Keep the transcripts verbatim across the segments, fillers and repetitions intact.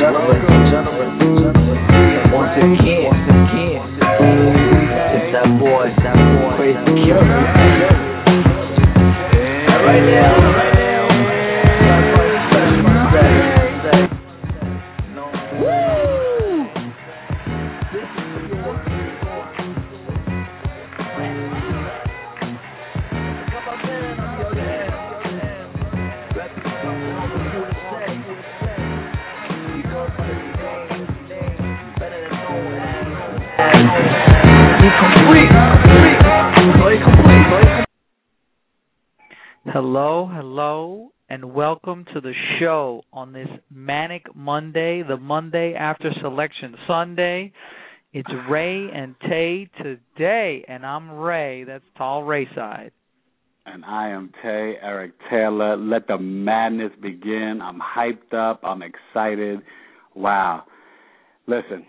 gentlemen, once again, it's that boy, that boy, Crazy Killer. And right now, right now, woo! This is New York. Come on, man, on the other hand, representing all the U S A. He goes by his name, better than no one has. He complete, complete, play complete, play complete. Hello, hello, and welcome to the show on this Manic Monday, the Monday after Selection Sunday. It's Ray and Tay today, and I'm Ray. That's Tall Ray Side. And I am Tay, Eric Taylor. Let the madness begin. I'm hyped up. I'm excited. Wow. Listen,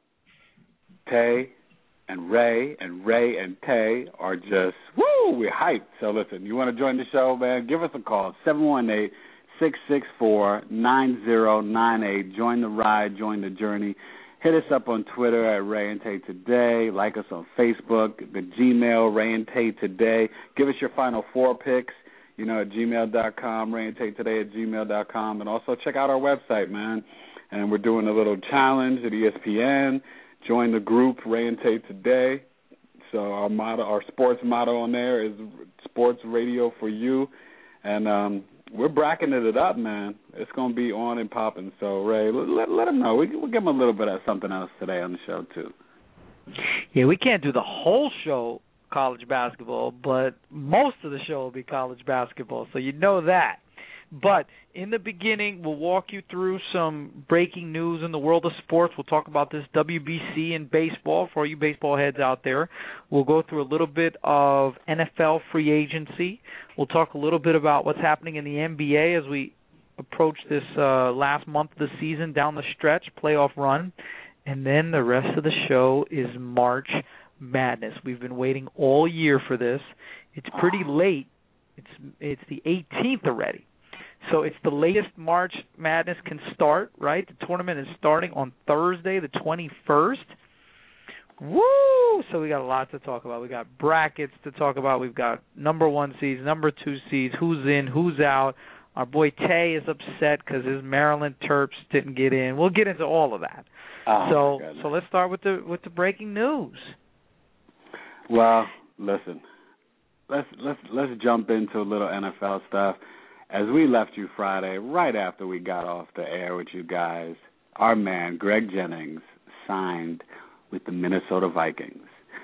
Tay and Ray and Ray and Tay are just, woo, we're hyped. So listen, you want to join the show, man, give us a call, seven one eight, six six four, nine zero nine eight. Join the ride, join the journey. Hit us up on Twitter at Ray and Tay Today. Like us on Facebook, the Gmail, Ray and Tay Today. Give us your final four picks, you know, at gmail dot com, Ray and Tay Today at gmail dot com. And also check out our website, man. And we're doing a little challenge at E S P N. Join the group, Ray and Tay Today. So our motto, our sports motto on there is Sports Radio for You. And um, we're bracketing it up, man. It's going to be on and popping. So, Ray, let, let them know. We, we'll give them a little bit of something else today on the show, too. Yeah, we can't do the whole show college basketball, but most of the show will be college basketball, so you know that. But in the beginning, we'll walk you through some breaking news in the world of sports. We'll talk about this W B C in baseball for all you baseball heads out there. We'll go through a little bit of N F L free agency. We'll talk a little bit about what's happening in the N B A as we approach this uh, last month of the season, down the stretch, playoff run. And then the rest of the show is March Madness. We've been waiting all year for this. It's pretty late. It's it's the eighteenth already. So it's the latest March Madness can start, right? The tournament is starting on Thursday, the twenty-first. Woo! So we got a lot to talk about. We got brackets to talk about. We've got number one seeds, number two seeds, who's in, who's out. Our boy Tay is upset because his Maryland Terps didn't get in. We'll get into all of that. Oh, so so let's start with the with the breaking news. Well, listen, let's let's let's jump into a little N F L stuff. As we left you Friday, right after we got off the air with you guys, our man, Greg Jennings, signed with the Minnesota Vikings.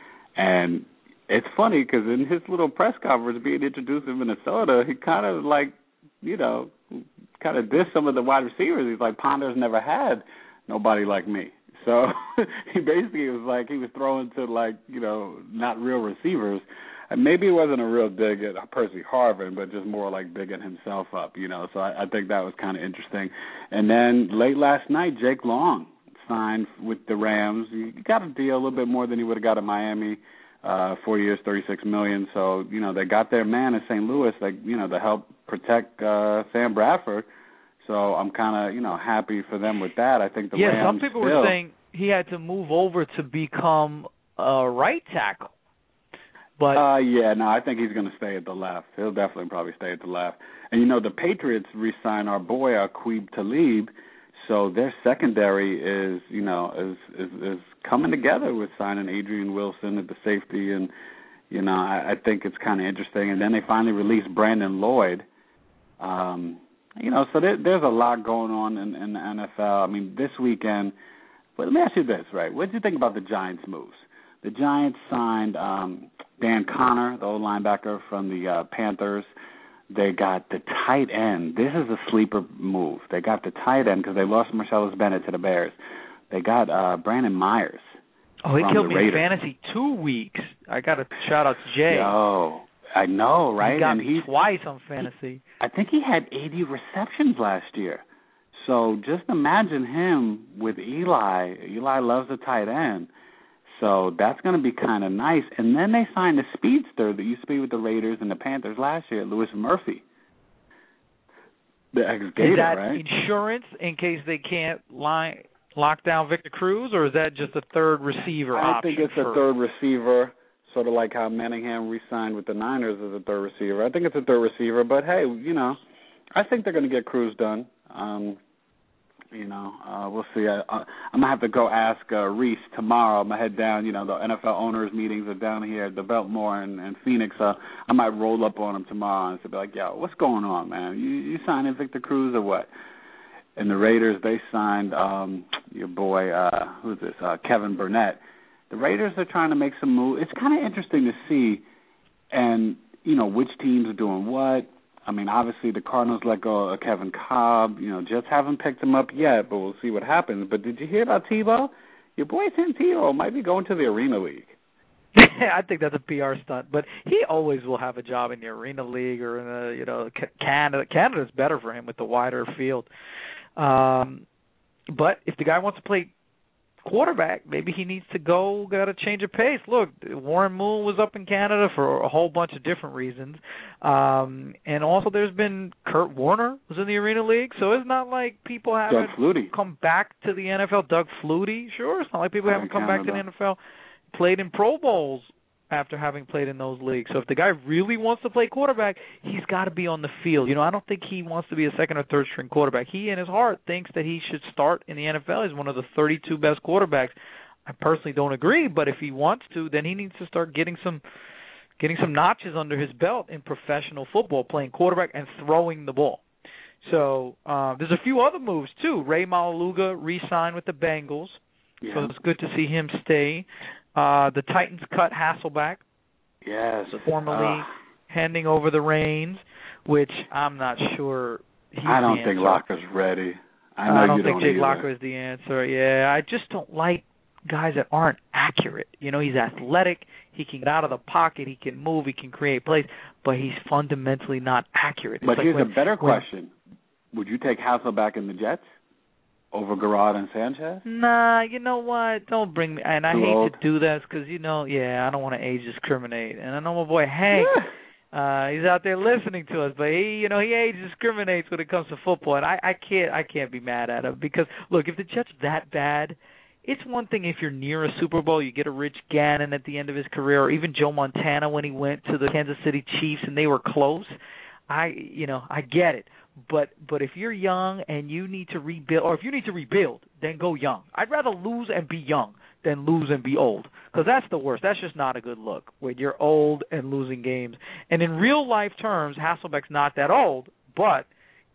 And it's funny because in his little press conference being introduced in Minnesota, he kind of like, you know, kind of dissed some of the wide receivers. He's like, Ponder's never had nobody like me. So he basically was like, he was throwing to like, you know, not real receivers. Maybe it wasn't a real dig at Percy Harvin, but just more like bigging himself up, you know. So I, I think that was kind of interesting. And then late last night, Jake Long signed with the Rams. He got a deal a little bit more than he would have got in Miami, uh, four years, thirty-six million dollars. So, you know, they got their man in Saint Louis, like, you know, to help protect uh, Sam Bradford. So I'm kind of, you know, happy for them with that. I think the yeah, Rams Yeah, some people still, were saying he had to move over to become a right tackle. But uh, yeah, no, I think he's going to stay at the left. He'll definitely probably stay at the left. And, you know, the Patriots re-signed our boy, Aqib Talib, so their secondary is, you know, is, is is coming together with signing Adrian Wilson at the safety. And, you know, I, I think it's kind of interesting. And then they finally released Brandon Lloyd. Um, you know, so there, there's a lot going on in, in the N F L. I mean, this weekend, but let me ask you this, right? What did you think about the Giants' moves? The Giants signed um, Dan Connor, the old linebacker from the uh, Panthers. They got the tight end. This is a sleeper move. They got the tight end because they lost Marcellus Bennett to the Bears. They got uh, Brandon Myers. Oh, he killed me Raiders. in fantasy two weeks. I got to shout out to Jay. Yo, I know, right? He got and me he's, twice on fantasy. He, I think he had eighty receptions last year. So just imagine him with Eli. Eli loves the tight end. So that's going to be kind of nice. And then they signed a speedster that used to be with the Raiders and the Panthers last year, Louis Murphy. The ex-Gator, is that right? insurance in case they can't line, lock down Victor Cruz, or is that just a third receiver I option? think it's for, a third receiver, sort of like how Manningham re-signed with the Niners as a third receiver. I think it's a third receiver, but hey, you know, I think they're going to get Cruz done. Um, you know, uh, we'll see. I, I, I'm going to have to go ask uh, Reese tomorrow. I'm going to head down. You know, the N F L owners' meetings are down here at the Biltmore in, in Phoenix. So I might roll up on him tomorrow and be like, yo, what's going on, man? You, you signing Victor Cruz or what? And the Raiders, they signed um, your boy, uh, who's this, uh, Kevin Burnett. The Raiders are trying to make some moves. It's kind of interesting to see, and, you know, which teams are doing what. I mean, obviously the Cardinals let go of Kevin Cobb. You know, Jets haven't picked him up yet, but we'll see what happens. But did you hear about Tebow? Your boy Tim Tebow might be going to the Arena League. I think that's a P R stunt, but he always will have a job in the Arena League or in the, you know, Canada. Canada's better for him with the wider field. Um, but if the guy wants to play quarterback, maybe he needs to go get a change of pace. Look, Warren Moon was up in Canada for a whole bunch of different reasons. Um, and also there's been Kurt Warner was in the Arena League, so it's not like people haven't come back to the N F L. Doug Flutie, sure. It's not like people haven't come back to the N F L, played in Pro Bowls after having played in those leagues. So if the guy really wants to play quarterback, he's got to be on the field. You know, I don't think he wants to be a second or third string quarterback. He, in his heart, thinks that he should start in the N F L. He's one of the thirty-two best quarterbacks. I personally don't agree, but if he wants to, then he needs to start getting some getting some notches under his belt in professional football, playing quarterback and throwing the ball. So uh, there's a few other moves, too. Ray Malaluga re-signed with the Bengals, yeah. So it's good to see him stay. Uh, the Titans cut Hasselbeck. Yes. Formally uh, handing over the reins, which I'm not sure he's I don't the think answer. Locker's ready. I, know I don't you think don't Jake either. Locker is the answer. Yeah, I just don't like guys that aren't accurate. You know, he's athletic. He can get out of the pocket. He can move. He can create plays, but he's fundamentally not accurate. It's but like here's when, a better when, question. Would you take Hasselbeck in the Jets over Garrard and Sanchez? Nah, you know what? Don't bring me. And I Too hate old? to do this because, you know, yeah, I don't want to age discriminate. And I know my boy Hank, uh, he's out there listening to us, but he, you know, he age discriminates when it comes to football, and I, I can't, I can't be mad at him because, look, if the Jets that bad, it's one thing if you're near a Super Bowl, you get a Rich Gannon at the end of his career, or even Joe Montana when he went to the Kansas City Chiefs and they were close. I, you know, I get it. But but if you're young and you need to rebuild, or if you need to rebuild, then go young. I'd rather lose and be young than lose and be old, because that's the worst. That's just not a good look when you're old and losing games. And in real life terms, Hasselbeck's not that old, but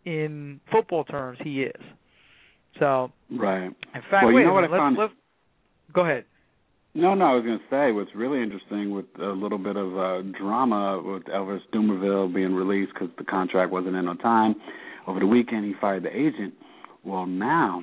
in football terms, he is. So right. In fact, well, wait you know a what minute. I found? Let's, let's, go ahead. No, no, I was going to say what's really interesting with a little bit of uh, drama with Elvis Dumervil being released because the contract wasn't in on time. Over the weekend, he fired the agent. Well, now,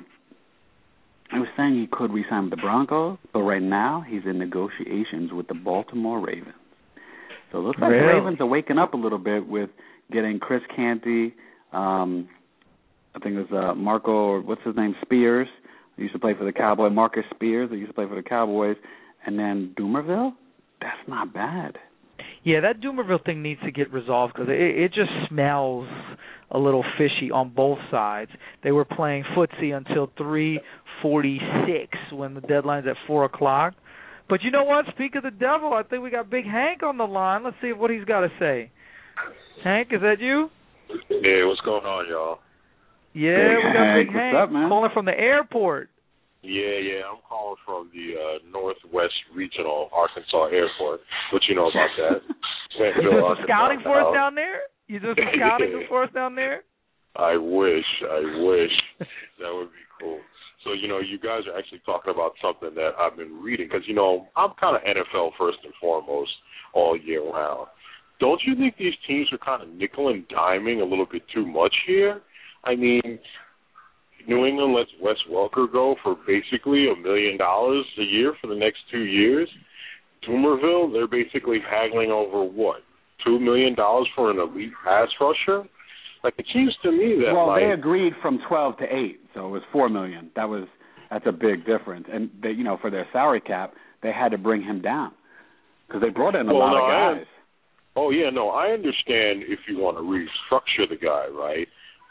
I was saying he could re-sign with the Broncos, but right now he's in negotiations with the Baltimore Ravens. So it looks like really? the Ravens are waking up a little bit with getting Chris Canty, um, I think it was uh, Marco, what's his name, Spears. He used to play for the Cowboys. Marcus Spears, he used to play for the Cowboys. And then Dumervil? That's not bad. Yeah, that Dumervil thing needs to get resolved because it, it just smells a little fishy on both sides. They were playing footsie until three forty-six when the deadline's at four o'clock. But you know what? Speak of the devil, I think we got Big Hank on the line. Let's see what he's got to say. Hank, is that you? Yeah, what's going on, y'all? Yeah, Big we got Hank. Big Hank What's up, man? calling from the airport. Yeah, yeah, I'm calling from the uh, Northwest Regional Arkansas Airport. What you know about that? You doing some scouting for us down there? You doing some scouting yeah. for us down there? I wish, I wish. That would be cool. So, you know, you guys are actually talking about something that I've been reading because, you know, I'm kind of N F L first and foremost all year round. Don't you think these teams are kind of nickel and diming a little bit too much here? I mean, New England lets Wes Welker go for basically a million dollars a year for the next two years. Dumervil, they're basically haggling over what, two million dollars for an elite pass rusher? Like, it seems to me that well, like, they agreed from twelve to eight, so it was four million. That was that's a big difference, and they, you know, for their salary cap, they had to bring him down because they brought in a well, lot no, of guys. I, oh yeah, no, I understand if you want to restructure the guy, right?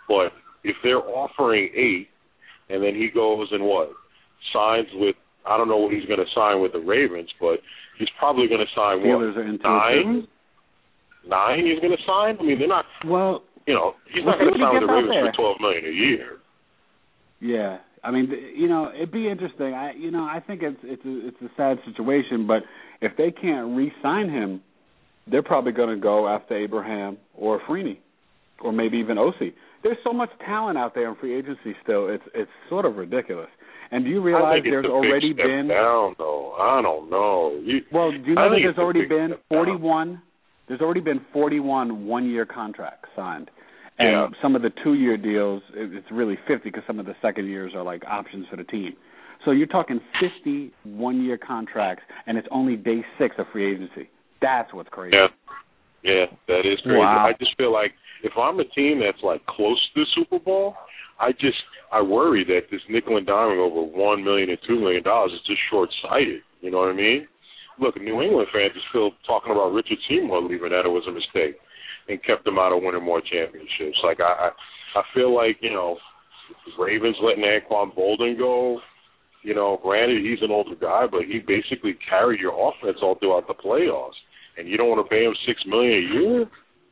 But if they're offering eight, and then he goes and what signs with, I don't know what he's going to sign with the Ravens, but he's probably going to sign Steelers what are into nine. Nine he's going to sign. I mean, they're not. Well, you know, he's we'll not going to sign with the out Ravens there. for twelve million a year. Yeah, I mean, you know, it'd be interesting. I, you know, I think it's it's a, it's a sad situation, but if they can't re-sign him, they're probably going to go after Abraham or Freeney, or maybe even O C. There's so much talent out there in free agency still. It's it's sort of ridiculous. And do you realize I think there's it's a already big step been down, though. I don't know. You, well, do you know I that think there's it's a already big been step down. forty-one? There's already been forty-one one-year contracts signed. And Yeah. some of the two-year deals, it's really fifty because some of the second years are like options for the team. So you're talking fifty one-year contracts, and it's only day six of free agency. That's what's crazy. Yeah, yeah, that is crazy. Wow. I just feel like if I'm a team that's like close to the Super Bowl, I just I worry that this nickel and diming over one million and two million dollars is just short-sighted. You know what I mean? Look, New England fans are still talking about Richard Seymour leaving, that it was a mistake and kept them out of winning more championships. Like I, I, I feel like you know, Ravens letting Anquan Bolden go. You know, granted he's an older guy, but he basically carried your offense all throughout the playoffs, and you don't want to pay him six million a year.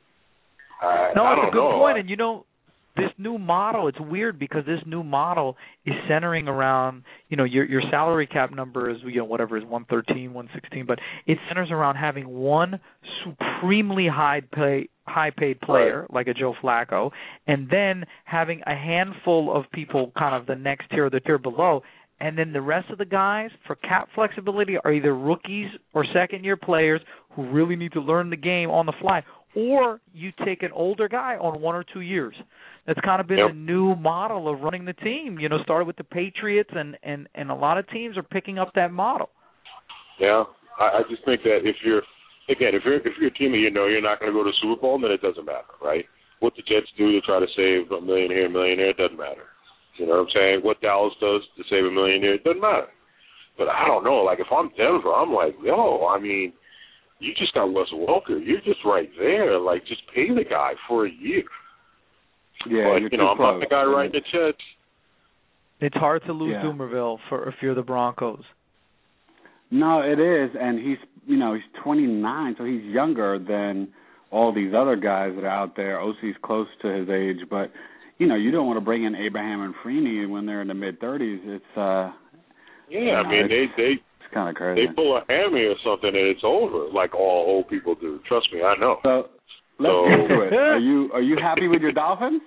I, No, I it's don't a good know. point. And you know, this new model, it's weird because this new model is centering around, you know, your your salary cap number is, you know, whatever is one thirteen, one sixteen, but it centers around having one supremely high pay high paid player Right. like a Joe Flacco, and then having a handful of people kind of the next tier or the tier below. And then the rest of the guys, for cap flexibility, are either rookies or second-year players who really need to learn the game on the fly, or you take an older guy on one or two years. That's kind of been Yep. the new model of running the team. You know, started with the Patriots, and, and, and a lot of teams are picking up that model. Yeah, I, I just think that if you're, again, if you're if you're a team and you know you're not going to go to the Super Bowl, then it doesn't matter, right? What the Jets do to try to save a million here, a million there, it doesn't matter. You know what I'm saying? What Dallas does to save a million there, it doesn't matter. But I don't know. Like, if I'm Denver, I'm like, yo, I mean, you just got Wes Welker. You're just right there. Like, just pay the guy for a year. Yeah, but, you're you know, too I'm not close. the guy writing the checks. It's hard to lose Yeah. Doomerville for if you're the Broncos. No, it is, and he's you know he's twenty-nine, so he's younger than all these other guys that are out there. O C's close to his age, but you know you don't want to bring in Abraham and Freeney when they're in the mid thirties. It's uh, Yeah, you I know, mean, they it's, they it's kind of crazy. they pull a hammy or something and it's over, like all old people do. Trust me, I know. So let's So- get to it. Are you are you happy with your Dolphins?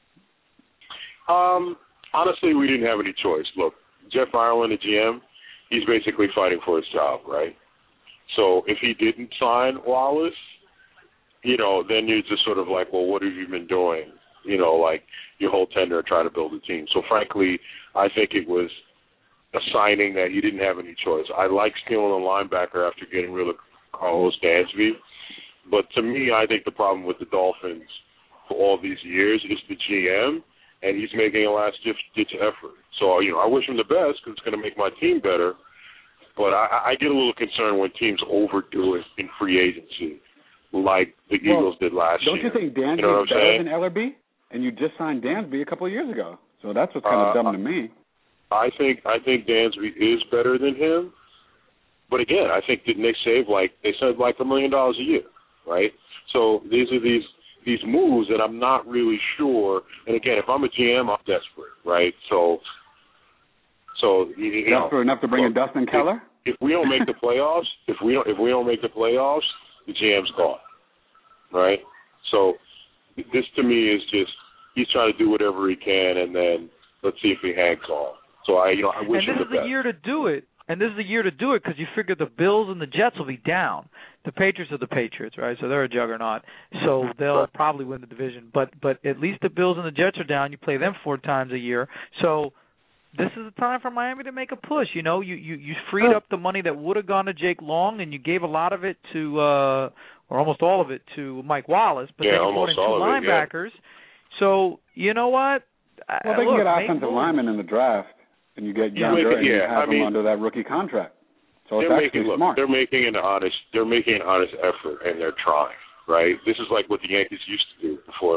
Um, honestly, we didn't have any choice. Look, Jeff Ireland, the G M, he's basically fighting for his job, right? So if he didn't sign Wallace, you know, then you're just sort of like, well, what have you been doing? You know, like your whole tenure trying to build a team. So frankly, I think it was a signing that he didn't have any choice. I like stealing a linebacker after getting rid of Carlos Dansby, but to me, I think the problem with the Dolphins for all these years is the G M, and he's making a last-ditch effort. So, you know, I wish him the best because it's going to make my team better, but I, I get a little concerned when teams overdo it in free agency, like the Well, Eagles did last Don't year. you think Dansby's You know what I'm better saying? than Ellerby? And you just signed Dansby a couple of years ago, so that's what's kind of Uh, dumb to me. I think I think Dansby is better than him, but again, I think didn't they save like they said like a million dollars a year, right? So these are these these moves that I'm not really sure. And again, if I'm a G M, I'm desperate, right? So so you, you know, Desperate enough to bring in look, Dustin Keller? If, if we don't make the playoffs, if we don't if we don't make the playoffs, the G M's gone, right? So this to me is just he's trying to do whatever he can, and then let's see if he hangs on. So I, you know, I wish And him this is the the best. year to do it. And this is the year to do it because you figure the Bills and the Jets will be down. The Patriots are the Patriots, right? So they're a juggernaut. So they'll Right. probably win the division. But but at least the Bills and the Jets are down. You play them four times a year. So this is the time for Miami to make a push. You know, you you, you freed up the money that would have gone to Jake Long, and you gave a lot of it to, uh, or almost all of it to Mike Wallace. But Yeah, then you brought in almost two all of it, yeah. linebackers. So you know what? Well, Uh, they can look, get make offensive moves. linemen in the draft, and you get Yeah. younger, Make it- and you yeah, have I them mean- under that rookie contract. So it's They're actually making look, smart. they're making an honest they're making an honest effort and they're trying, right? This is like what the Yankees used to do before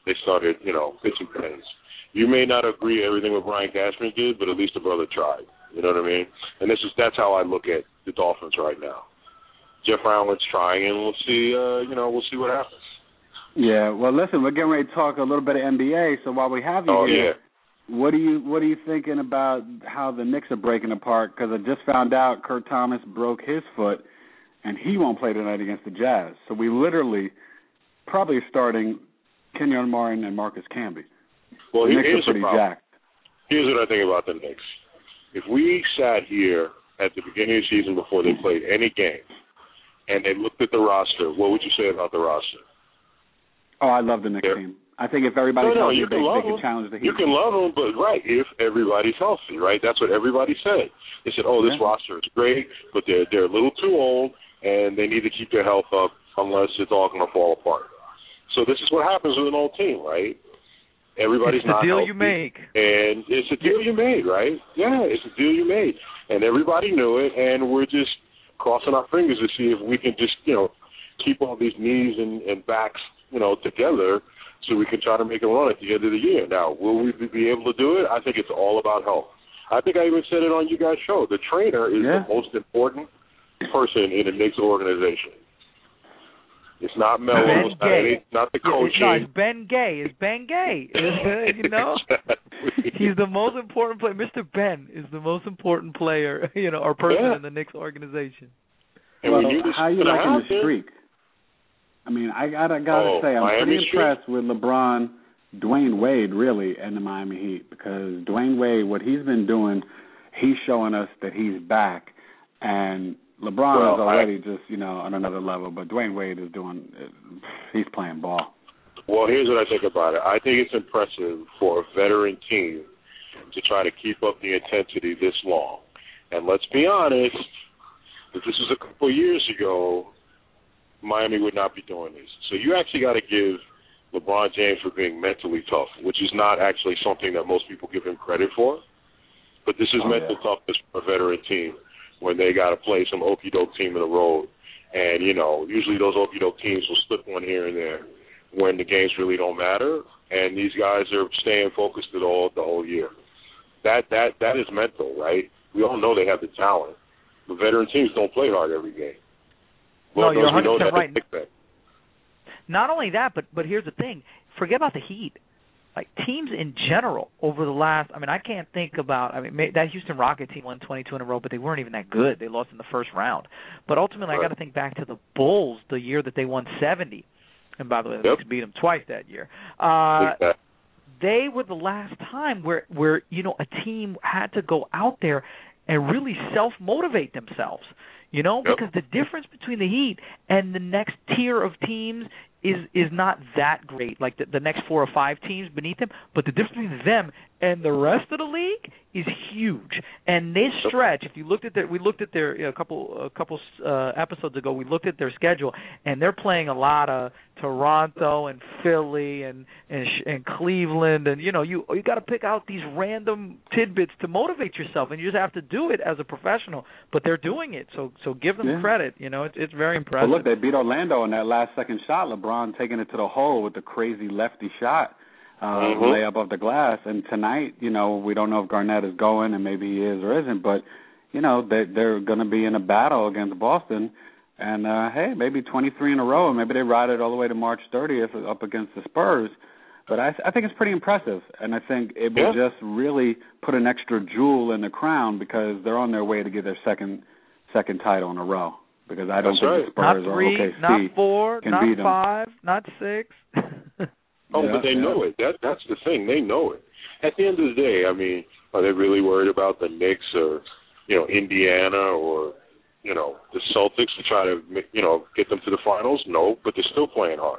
they started, you know, pitching pens. You may not agree with everything what Brian Cashman did, but at least the brother tried. You know what I mean? And this is that's how I look at the Dolphins right now. Jeff Allen's trying, and we'll see. Uh, you know, we'll see what happens. Yeah. Well, listen, we're getting ready to talk a little bit of N B A. So while we have you oh, here, yeah. what are you what are you thinking about how the Knicks are breaking apart? Because I just found out Kurt Thomas broke his foot, and he won't play tonight against the Jazz. So we literally probably starting Kenyon Martin and Marcus Camby. Well, the Knicks here's are pretty the problem. jacked. Here's what I think about the Knicks. If we sat here at the beginning of the season before they played any game, and they looked at the roster, what would you say about the roster? Oh, I love the Knicks yeah. team. I think if everybody's no, no, healthy, you they, can they love can them. challenge the Heat. You can love them, but right, if everybody's healthy, right? That's what everybody said. They said, oh, this yeah. roster is great, but they're, they're a little too old, and they need to keep their health up unless it's all going to fall apart. So this is what happens with an old team, right? Everybody's it's the not deal healthy, you make. And it's a deal you made, right? Yeah, it's a deal you made. And everybody knew it, and we're just crossing our fingers to see if we can just, you know, keep all these knees and, and backs, you know, together so we can try to make a run at the end of the year. Now, will we be able to do it? I think it's all about health. I think I even said it on you guys' show. The trainer is yeah. the most important person in the Knicks organization. It's not Melo, Ben it's not, Gay. it's not the Yeah, coaching. it's, no, it's Ben Gay. It's Ben Gay. You know, exactly. he's the most important player. Mister Ben is the most important player, you know, or person yeah. in the Knicks organization. And well, when you how you liking the happen, streak? I mean, I gotta gotta oh, say, I'm Miami pretty impressed with LeBron, Dwayne Wade, really, and the Miami Heat, because Dwayne Wade, what he's been doing, he's showing us that he's back, and LeBron well, is already I, just, you know, on another level, but Dwayne Wade is doing, he's playing ball. Well, here's what I think about it. I think it's impressive for a veteran team to try to keep up the intensity this long. And let's be honest, if this was a couple of years ago, Miami would not be doing this. So you actually got to give LeBron James for being mentally tough, which is not actually something that most people give him credit for. But this is oh, mental yeah. toughness for a veteran team when they got to play some okey-doke team in the road. And, you know, usually those okey-doke teams will slip one here and there when the games really don't matter. And these guys are staying focused the whole, the whole year. That, that, that is mental, right? We all know they have the talent. But veteran teams don't play hard every game. No, Lord you're knows one we know hundred percent that right. Not only that, but but here's the thing. Forget about the Heat. Like, teams in general over the last, I mean, I can't think about, I mean, that Houston Rocket team won twenty-two in a row, but they weren't even that good. They lost in the first round. But ultimately, right. I got to think back to the Bulls the year that they won seventy. And by the way, the yep. Knicks beat them twice that year. Uh, exactly. They were the last time where, where, you know, a team had to go out there and really self-motivate themselves. You know, yep. because the difference between the Heat and the next tier of teams is is not that great, like the, the next four or five teams beneath them, but the difference between them and the rest of the league is huge. And they stretch. If you looked at their, we looked at their you know, a couple a couple uh, episodes ago. We looked at their schedule, and they're playing a lot of Toronto and Philly and and, and Cleveland, and you know you you got to pick out these random tidbits to motivate yourself, and you just have to do it as a professional. But they're doing it, so so give them yeah. credit. You know, it's it's very impressive. Well, look, they beat Orlando in that last second shot. LeBron taking it to the hole with the crazy lefty shot. Uh, mm-hmm. layup of the glass. And tonight, you know, we don't know if Garnett is going, and maybe he is or isn't, but, you know, they, they're going to be in a battle against Boston. And, uh, hey, maybe twenty-three in a row, and maybe they ride it all the way to March thirtieth up against the Spurs. But I, I think it's pretty impressive, and I think it will yeah. just really put an extra jewel in the crown because they're on their way to get their second second title in a row. Because I don't That's think right. the Spurs not three, or O K C not four, can not beat them. five, not six. Oh, yeah, but they yeah. know it. That that's the thing. They know it. At the end of the day, I mean, are they really worried about the Knicks or, you know, Indiana or, you know, the Celtics to try to, you know, get them to the finals? No, but they're still playing hard.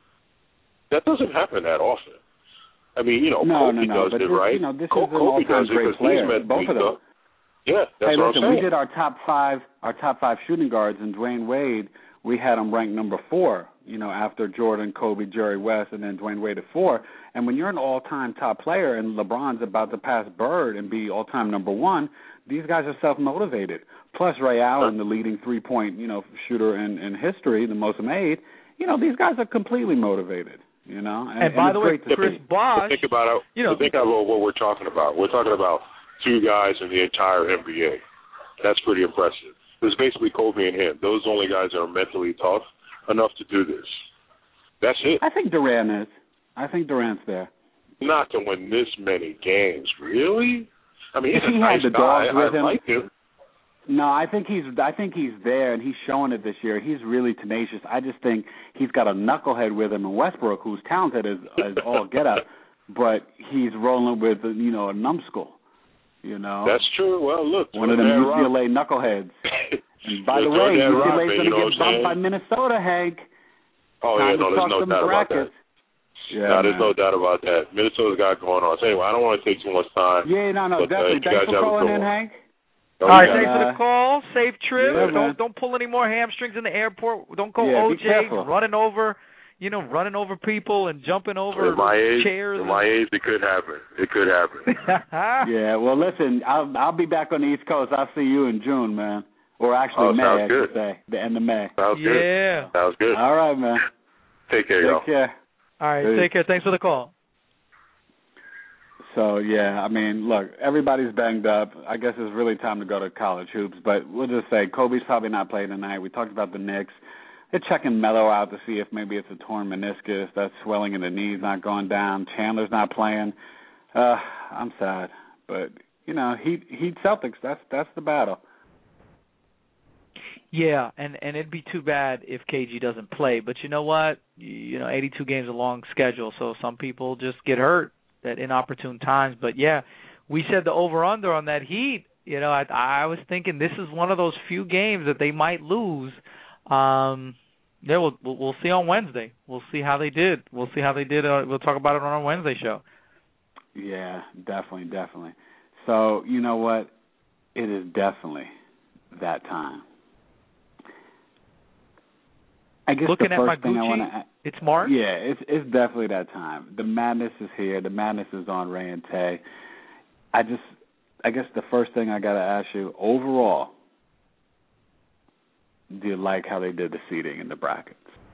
That doesn't happen that often. I mean, you know, no, Kobe no, no, does but it, this, right? You know, this Kobe, is an Kobe all-time does it great because player. he's meant Both of them. up. Yeah, that's hey, what listen, I'm saying. we did our top five, our top five shooting guards, and Dwayne Wade, we had him ranked number four. You know, after Jordan, Kobe, Jerry West, and then Dwayne Wade at four. And when you're an all-time top player, and LeBron's about to pass Bird and be all-time number one, these guys are self-motivated. Plus Ray Allen, the leading three-point, you know, shooter in, in history, the most made. You know, these guys are completely motivated. You know, and, and by the way, Chris Bosh, think about it, you know, think about what we're talking about. We're talking about two guys in the entire N B A. That's pretty impressive. It's basically Kobe and him. Those are the only guys that are mentally tough enough to do this. That's it. I think Durant is. I think Durant's there. Not to win this many games, really? I mean, he's if a he nice had the guy. dogs with I him, like him. No, I think he's. I think he's there, and he's showing it this year. He's really tenacious. I just think he's got a knucklehead with him in Westbrook, who's talented as, as all get up, but he's rolling with you know a numbskull. You know. That's true. Well, look, one of them U C L A knuckleheads. And by the way, U C L A's going to get bumped by Minnesota, Hank. Oh Time yeah, no, there's no doubt brackets. about that. Yeah, no, there's man. no doubt about that. Minnesota's got going on. So anyway, I don't want to take too much time. Yeah, no, no, but, definitely. Uh, Thanks for calling in, Hank. Oh, All right, yeah. thanks for the call. Safe trip. Yeah, don't don't pull any more hamstrings in the airport. Don't go yeah, O J running over, you know, running over people and jumping over At my age, chairs. At my age, it could happen. It could happen. Yeah, well, listen, I'll I'll be back on the East Coast. I'll see you in June, man. Or actually oh, May, I good. should say, the end of May. Sounds yeah. good. Yeah. Sounds good. All right, man. Take care, Take y'all. care. All right, Peace. take care. Thanks for the call. So, yeah, I mean, look, everybody's banged up. I guess it's really time to go to college hoops. But we'll just say Kobe's probably not playing tonight. We talked about the Knicks. They're checking Melo out to see if maybe it's a torn meniscus. That swelling in the knee's not going down. Chandler's not playing. Uh, I'm sad. But, you know, Heat, Heat Celtics, that's that's the battle. Yeah, and, and it'd be too bad if K G doesn't play. But you know what? You know, eighty-two games is a long schedule, so some people just get hurt at inopportune times. But, yeah, we said the over-under on that Heat. You know, I, I was thinking this is one of those few games that they might lose. Um, yeah, we'll, we'll we'll see on Wednesday. We'll see how they did. We'll see how they did. Uh, we'll talk about it on our Wednesday show. Yeah, definitely, definitely. So, you know what? It is definitely that time. I guess Looking the at first my thing Gucci, I want to, it's March? Yeah, it's it's definitely that time. The madness is here. The madness is on Ray and Tay. I just, I guess the first thing I got to ask you, overall, do you like how they did the seating in the brackets?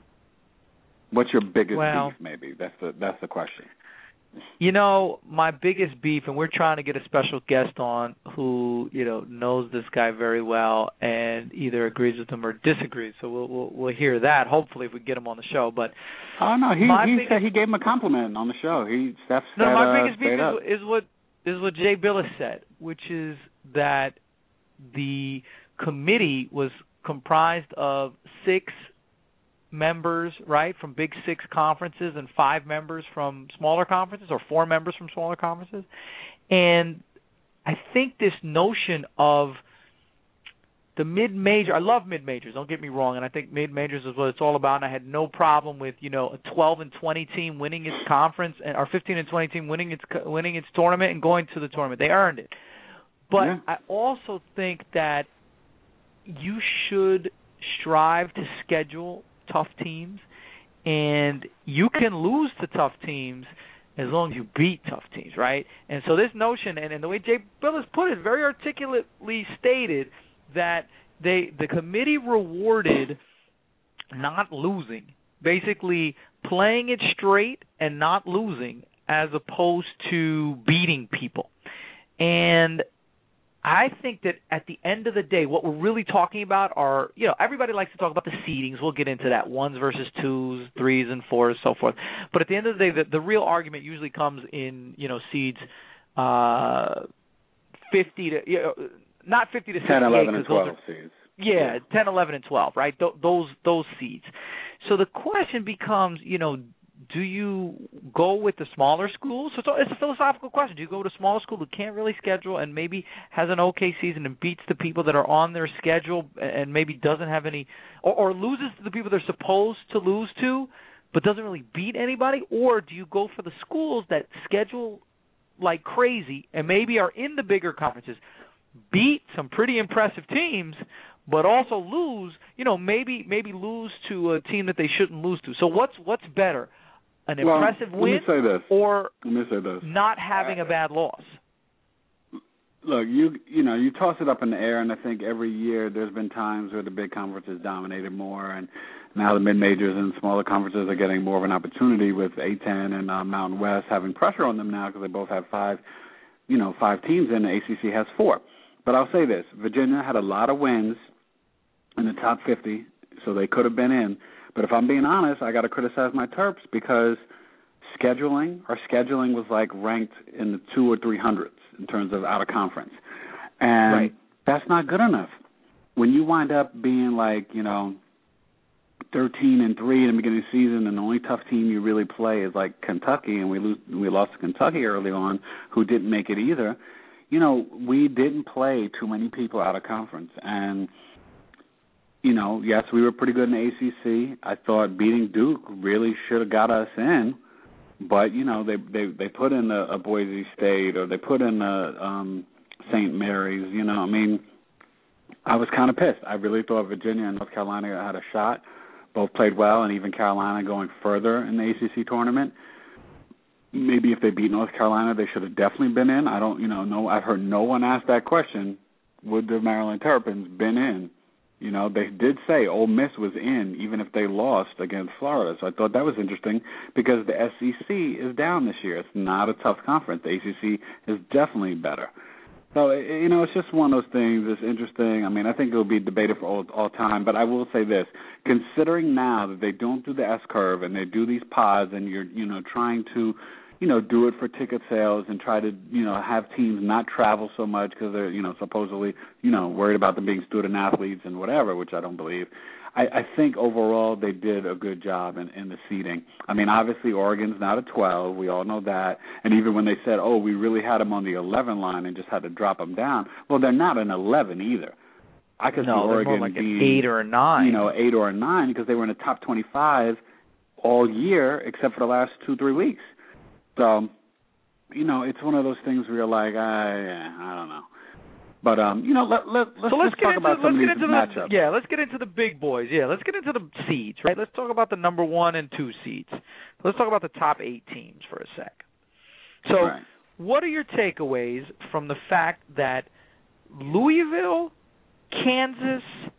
What's your biggest well, beef, maybe? That's the that's the question. You know, my biggest beef, and we're trying to get a special guest on who, you know, knows this guy very well and either agrees with him or disagrees. So we'll we'll, we'll hear that, hopefully, if we get him on the show. But oh, no, he he biggest, said he gave him a compliment on the show. He Steph No, said, my uh, biggest beef is, is, is what is what Jay Billis said, which is that the committee was comprised of six members, right, from Big Six conferences and five members from smaller conferences, or four members from smaller conferences. And I think this notion of the mid-major, I love mid-majors, don't get me wrong, and I think mid-majors is what it's all about, and I had no problem with, you know, a twelve and twenty team winning its conference, and or fifteen and twenty team winning its winning its tournament and going to the tournament. They earned it. But yeah. I also think that you should strive to schedule tough teams, and you can lose to tough teams as long as you beat tough teams, right? And so this notion, and, and the way Jay Billis put it, very articulately stated that they the committee rewarded not losing, basically playing it straight and not losing, as opposed to beating people. And I think that at the end of the day, what we're really talking about are, you know, everybody likes to talk about the seedings. We'll get into that, ones versus twos, threes and fours, so forth. But at the end of the day, the, the real argument usually comes in, you know, seeds uh, fifty to, you know, not fifty to sixty-eight. ten, eleven, and twelve are, seeds. Yeah, yeah, ten, eleven, and twelve, right? Th- those those seeds. So the question becomes, you know, do you go with the smaller schools? So it's a, it's a philosophical question. Do you go to a smaller school who can't really schedule and maybe has an okay season and beats the people that are on their schedule and maybe doesn't have any, or, or loses to the people they're supposed to lose to, but doesn't really beat anybody? Or do you go for the schools that schedule like crazy and maybe are in the bigger conferences, beat some pretty impressive teams, but also lose, you know, maybe maybe lose to a team that they shouldn't lose to? So what's what's better? An well, impressive let win, me say this. or let me say this. not having a bad loss? Look, you you know, you toss it up in the air, and I think every year there's been times where the big conferences dominated more, and now the mid-majors and smaller conferences are getting more of an opportunity with A ten and uh, Mountain West having pressure on them now because they both have five, you know, five teams, and the A C C has four. But I'll say this: Virginia had a lot of wins in the top fifty, so they could have been in. But if I'm being honest, I got to criticize my Terps because scheduling, our scheduling was like ranked in the two or three hundreds in terms of out of conference, and right. that's not good enough. When you wind up being like, you know, thirteen and three in the beginning of the season, and the only tough team you really play is like Kentucky, and we lose, we lost to Kentucky early on, who didn't make it either. You know, we didn't play too many people out of conference, and you know, yes, we were pretty good in the A C C. I thought beating Duke really should have got us in, but you know, they they they put in a, a Boise State, or they put in a um, Saint Mary's. You know, I mean, I was kind of pissed. I really thought Virginia and North Carolina had a shot. Both played well, and even Carolina going further in the A C C tournament. Maybe if they beat North Carolina, they should have definitely been in. I don't, you know, no. I've heard no one ask that question. Would the Maryland Terrapins been in? You know, they did say Ole Miss was in, even if they lost against Florida. So I thought that was interesting because the S E C is down this year. It's not a tough conference. The A C C is definitely better. So, you know, it's just one of those things. It's interesting. I mean, I think it will be debated for all, all time. But I will say this. Considering now that they don't do the S-curve and they do these pods and you're, you know, trying to, you know, do it for ticket sales and try to, you know, have teams not travel so much because they're, you know, supposedly, you know, worried about them being student athletes and whatever, which I don't believe. I, I think overall they did a good job in, in the seeding. I mean, obviously Oregon's not a twelve. We all know that. And even when they said, oh, we really had them on the eleven line and just had to drop them down, well, they're not an eleven either. I could no, see Oregon more like being an eight or a nine. You know, eight or a nine because they were in the top twenty-five all year except for the last two, three weeks. So, you know, it's one of those things where you're like, I, I don't know. But, um, you know, let, let, let's, so let's just get talk into, about some let's of get these into matchups. The, yeah, let's get into the big boys. Yeah, let's get into the seeds, right? Let's talk about the number one and two seeds. Let's talk about the top eight teams for a sec. So right. What are your takeaways from the fact that Louisville, Kansas,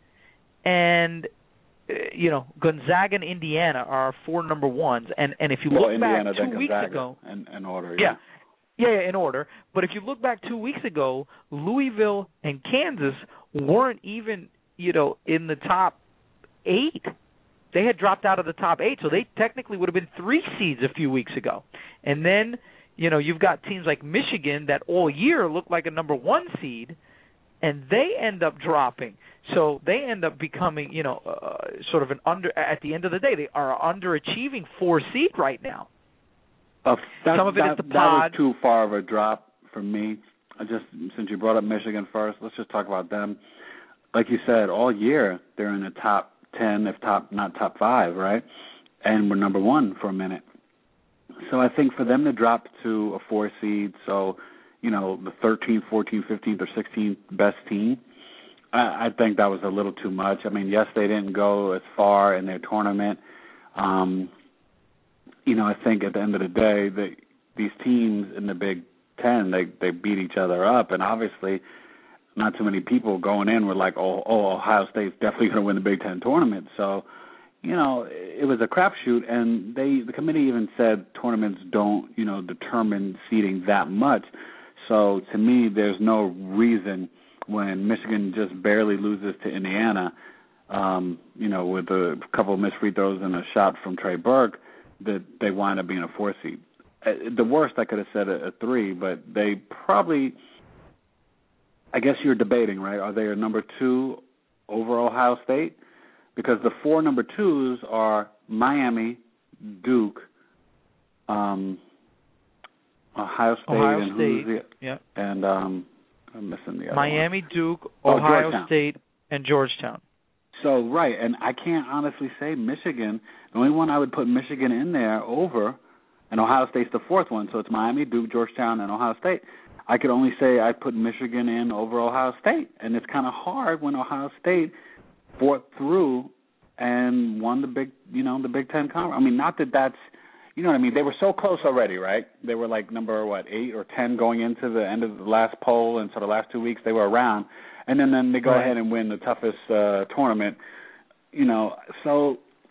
and uh, you know, Gonzaga and Indiana are our four number ones, and and if you well, look Indiana, back two then weeks Gonzaga ago, in, in order, yeah. yeah. Yeah, yeah, in order. But if you look back two weeks ago, Louisville and Kansas weren't even, you know, in the top eight. They had dropped out of the top eight, so they technically would have been three seeds a few weeks ago. And then, you know, you've got teams like Michigan that all year look like a number one seed, and they end up dropping. So they end up becoming, you know, uh, sort of an under. At the end of the day, they are underachieving four seed right now. Uh, that, Some of it that, is the that pod. was too far of a drop for me. I just since you brought up Michigan first, let's just talk about them. Like you said, all year they're in the top ten, if top not top five, right? And we're number one for a minute. So I think for them to drop to a four seed, so you know the thirteenth, fourteenth, fifteenth, or sixteenth best team, I, I think that was a little too much. I mean, yes, they didn't go as far in their tournament. Um, You know, I think at the end of the day, they, these teams in the Big Ten, they they beat each other up, and obviously, not too many people going in were like, oh, oh Ohio State's definitely going to win the Big Ten tournament. So, you know, it was a crapshoot, and they the committee even said tournaments don't, you know, determine seeding that much. So to me, there's no reason when Michigan just barely loses to Indiana, um, you know, with a couple of missed free throws and a shot from Trey Burke, that they wind up being a four seed. The worst I could have said a, a three, but they probably, I guess you're debating, right? Are they a number two over Ohio State? Because the four number twos are Miami, Duke, um, Ohio State, Ohio and State, who's the, yeah, and um, I'm missing the other Miami, one. Duke, Oh, Ohio Georgetown. State, and Georgetown. So, right, and I can't honestly say Michigan. The only one I would put Michigan in there over, and Ohio State's the fourth one, so it's Miami, Duke, Georgetown, and Ohio State. I could only say I'd put Michigan in over Ohio State, and it's kind of hard when Ohio State fought through and won the Big, you know, the Big Ten Conference. I mean, not that that's, you know what I mean? They were so close already, right? They were like number, what, eight or ten going into the end of the last poll, and so the last two weeks they were around. And then, then they go right. ahead and win the toughest uh, tournament, you know. So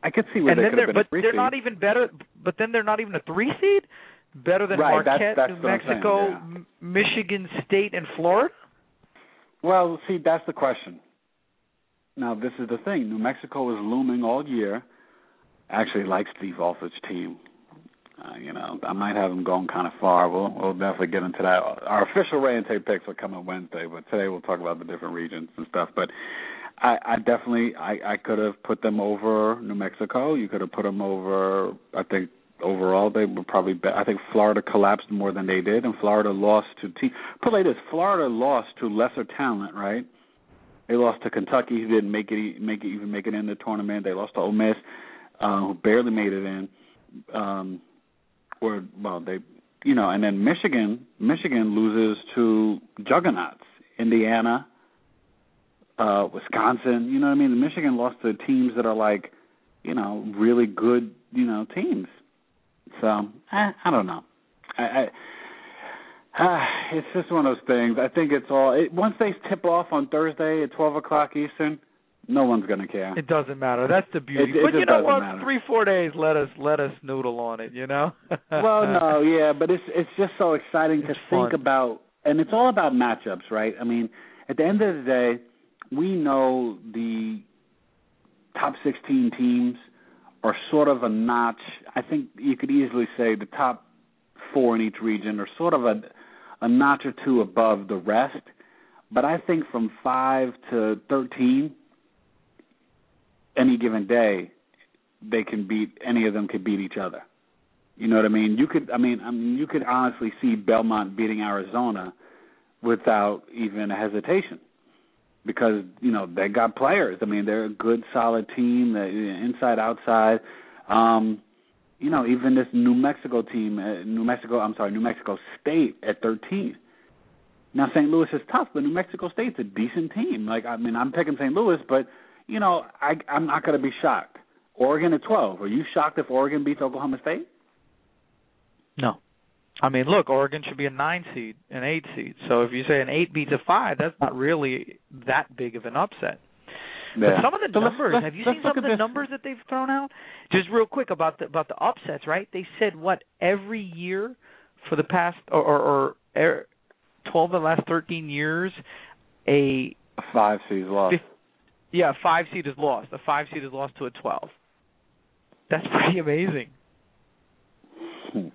I could see where and they then could have they're, been a but three they're seed. not even better. But then they're not even a three seed. Better than Right, that's- Marquette, that's New what I'm saying, Mexico, yeah. M- Michigan State, and Florida. Well, see, that's the question. Now, this is the thing. New Mexico is looming all year. I actually like Steve Alford's team. Uh, you know, I might have them going kind of far. We'll, we'll definitely get into that. Our official Ray and Tay picks will come on Wednesday, but today we'll talk about the different regions and stuff. But I, I definitely, I, I could have put them over New Mexico. You could have put them over, I think, overall they were probably be- I think Florida collapsed more than they did, and Florida lost to te- put it like this, Florida lost to lesser talent, right? They lost to Kentucky, who didn't make it make it even make it in the tournament. They lost to Ole Miss, uh, who barely made it in. Um, or well, they you know, and then Michigan Michigan loses to juggernauts, Indiana, uh, Wisconsin. You know what I mean? Michigan lost to teams that are like, you know, really good, you know, teams. So I, I don't know. I, I uh, it's just one of those things. I think it's all it, once they tip off on Thursday at twelve o'clock Eastern, no one's gonna care. It doesn't matter. That's the beauty. It, it but just you know doesn't what? matter. Three, four days. Let us let us noodle on it. You know. Well, no, yeah, but it's it's just so exciting It's to fun. think about, and it's all about matchups, right? I mean, at the end of the day, we know the top sixteen teams are sort of a notch. I think you could easily say the top four in each region are sort of a, a notch or two above the rest. But I think from five to thirteen, any given day, they can beat, any of them could beat each other. You know what I mean? You could, I mean, I mean, you could honestly see Belmont beating Arizona without even a hesitation. Because, you know, they got players. I mean, they're a good, solid team, inside, outside. Um, you know, even this New Mexico team, uh, New Mexico, I'm sorry, New Mexico State at thirteen. Now, Saint Louis is tough, but New Mexico State's a decent team. Like, I mean, I'm picking Saint Louis, but, you know, I, I'm not going to be shocked. Oregon at twelve. Are you shocked if Oregon beats Oklahoma State? No. I mean, look, Oregon should be a nine seed, an eight seed. So if you say an eight beats a five, that's not really that big of an upset. Yeah. But some of the So let's- numbers, let's- have you let's seen look some of at the this. numbers that they've thrown out? Just real quick about the about the upsets, right? They said what every year for the past or or, or er, twelve of the last thirteen years, a A five seed loss. fifth, yeah, a five seed is lost. A five seed is lost to a twelve. That's pretty amazing. Hmm.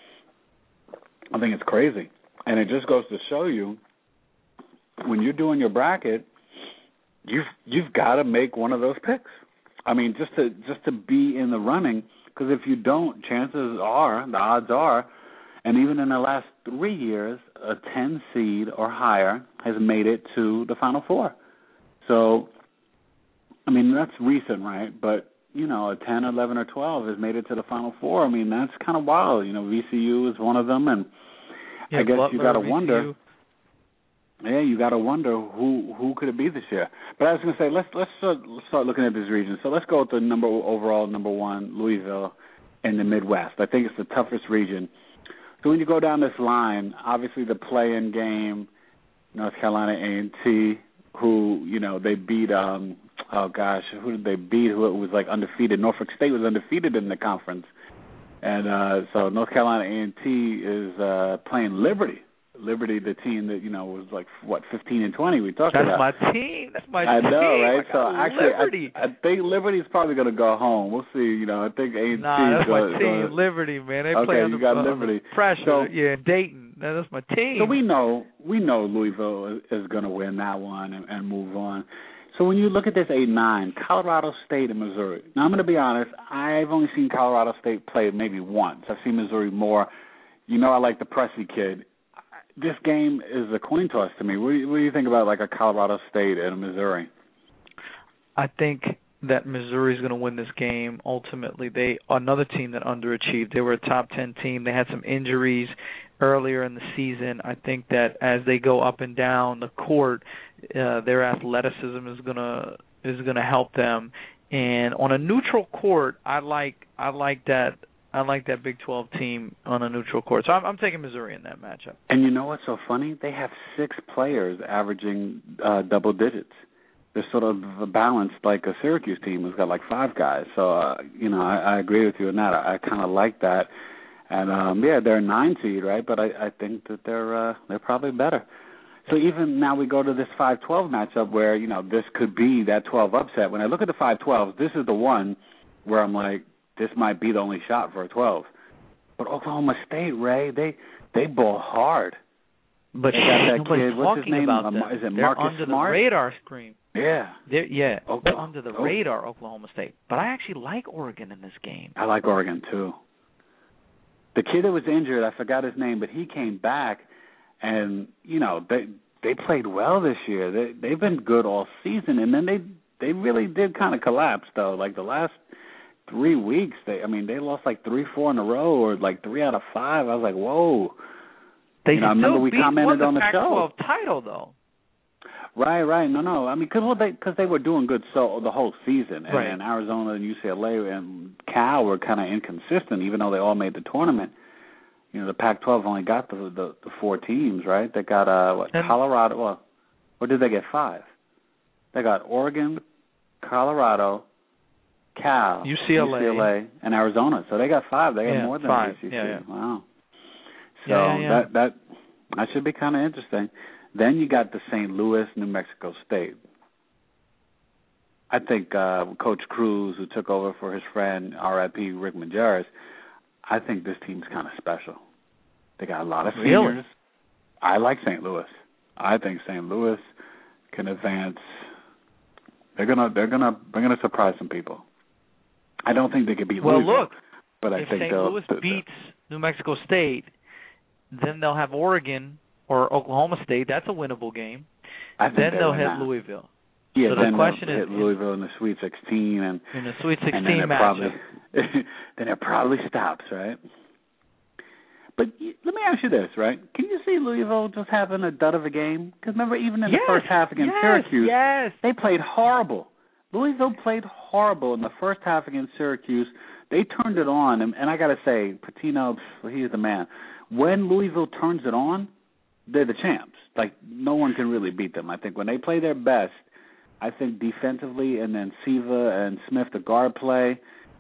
I think it's crazy. And it just goes to show you, when you're doing your bracket, you've you've got to make one of those picks. I mean, just to just to be in the running, because if you don't, chances are, the odds are, and even in the last three years, a ten seed or higher has made it to the Final Four. So, I mean, that's recent, right? But, you know, a ten, eleven, or twelve has made it to the Final Four. I mean, that's kind of wild. You know, V C U is one of them, and Yeah, I guess Butler, you got to V C U. wonder. Yeah, you got to wonder who who could it be this year. But I was going to say, let's let's start, let's start looking at this region. So let's go with the number overall number one, Louisville, in the Midwest. I think it's the toughest region. So when you go down this line, obviously the play-in game, North Carolina A and T, who you know they beat. Um, oh gosh, who did they beat? Who was like undefeated? Norfolk State was undefeated in the conference, and uh, so North Carolina A and T is uh, playing Liberty. Liberty, the team that you know was like what fifteen and twenty. We talked That's about. my team. That's my I team. know, right? I So got actually, Liberty. I, I think Liberty's probably going to go home. We'll see. You know, I think A and T. Nah, that's my gonna, team. gonna, Liberty, man. They Okay, play you under, got uh, Liberty. under pressure. So- yeah, Dayton. That- That's my team. So we know we know Louisville is, is going to win that one and, and move on. So when you look at this eight nine, Colorado State and Missouri. Now I'm going to be honest. I've only seen Colorado State play maybe once. I've seen Missouri more. You know, I like the Pressey kid. This game is a coin toss to me. What do you, what do you think about like a Colorado State and a Missouri? I think that Missouri is going to win this game. Ultimately, they another team that underachieved. They were a top ten team. They had some injuries earlier in the season. I think that as they go up and down the court, uh, their athleticism is gonna is gonna help them. And on a neutral court, I like I like that. I like that Big twelve team on a neutral court. So I'm, I'm taking Missouri in that matchup. And you know what's so funny? They have six players averaging uh, double digits. they're sort of balanced like a Syracuse team who's got like five guys. So uh, you know, I, I agree with you on that. I, I kind of like that. And um, yeah, they're a nine seed, right? But I, I think that they're uh, they're probably better. So even now we go to this five twelve matchup where you know this could be that twelve upset. When I look at the five twelves, this is the one where I'm like, this might be the only shot for a twelve. But Oklahoma State, Ray, they they ball hard. But they got that nobody's kid. What's his talking name? about Um, them. is it They're Marcus under Smart? the radar screen. Yeah. They're, yeah, Oklahoma. they're under the Oh. radar, Oklahoma State. But I actually like Oregon in this game. I like Oregon, too. The kid that was injured, I forgot his name, but he came back, and, you know, they they played well this year. They, they've been good all season, and then they they really did kind of collapse, though. Like, the last three weeks, they I mean, they lost like three, four in a row, or like three out of five. I was like, whoa. They you know, I still remember we beat commented won on the Pac twelve show. title, though. Right, right. No, no. I mean, because well, they, cause they were doing good so the whole season. And, Right. and Arizona and U C L A and Cal were kind of inconsistent, even though they all made the tournament. You know, the Pac twelve only got the the, the four teams, right? They got, uh, what, And, Colorado. Well, or did they get five? They got Oregon, Colorado, Cal, U C L A. U C L A, and Arizona. So they got five. They got Yeah, more than five. the A C C. Yeah, yeah. Wow. So Yeah, yeah, yeah. that that that should be kind of interesting. Then you got the Saint Louis, New Mexico State. I think uh, Coach Cruz, who took over for his friend R I P Rick Majerus, I think this team's kind of special. They got a lot of seniors. Really? I like Saint Louis. I think Saint Louis can advance. They're gonna they're gonna they're gonna surprise some people. I don't think they could beat Well, Louisville, look, but I if think Saint they'll, Louis they'll, beats New Mexico State, then they'll have Oregon or Oklahoma State. That's a winnable game. I think Then they they'll win hit that. Louisville. Yeah, So the then question they'll is- hit Louisville in the Sweet sixteen, and In the Sweet and then sixteen it matchup. probably then it probably stops, right? But y- let me ask you this, right? Can you see Louisville just having a dud of a game? Because remember, even in yes, the first half against yes, Syracuse, yes. they played horrible. Louisville played horrible in the first half against Syracuse. They turned it on, and, and I got to say, Patino, he's the man. When Louisville turns it on, they're the champs. Like, no one can really beat them. I think when they play their best, I think defensively, and then Siva and Smith, the guard play,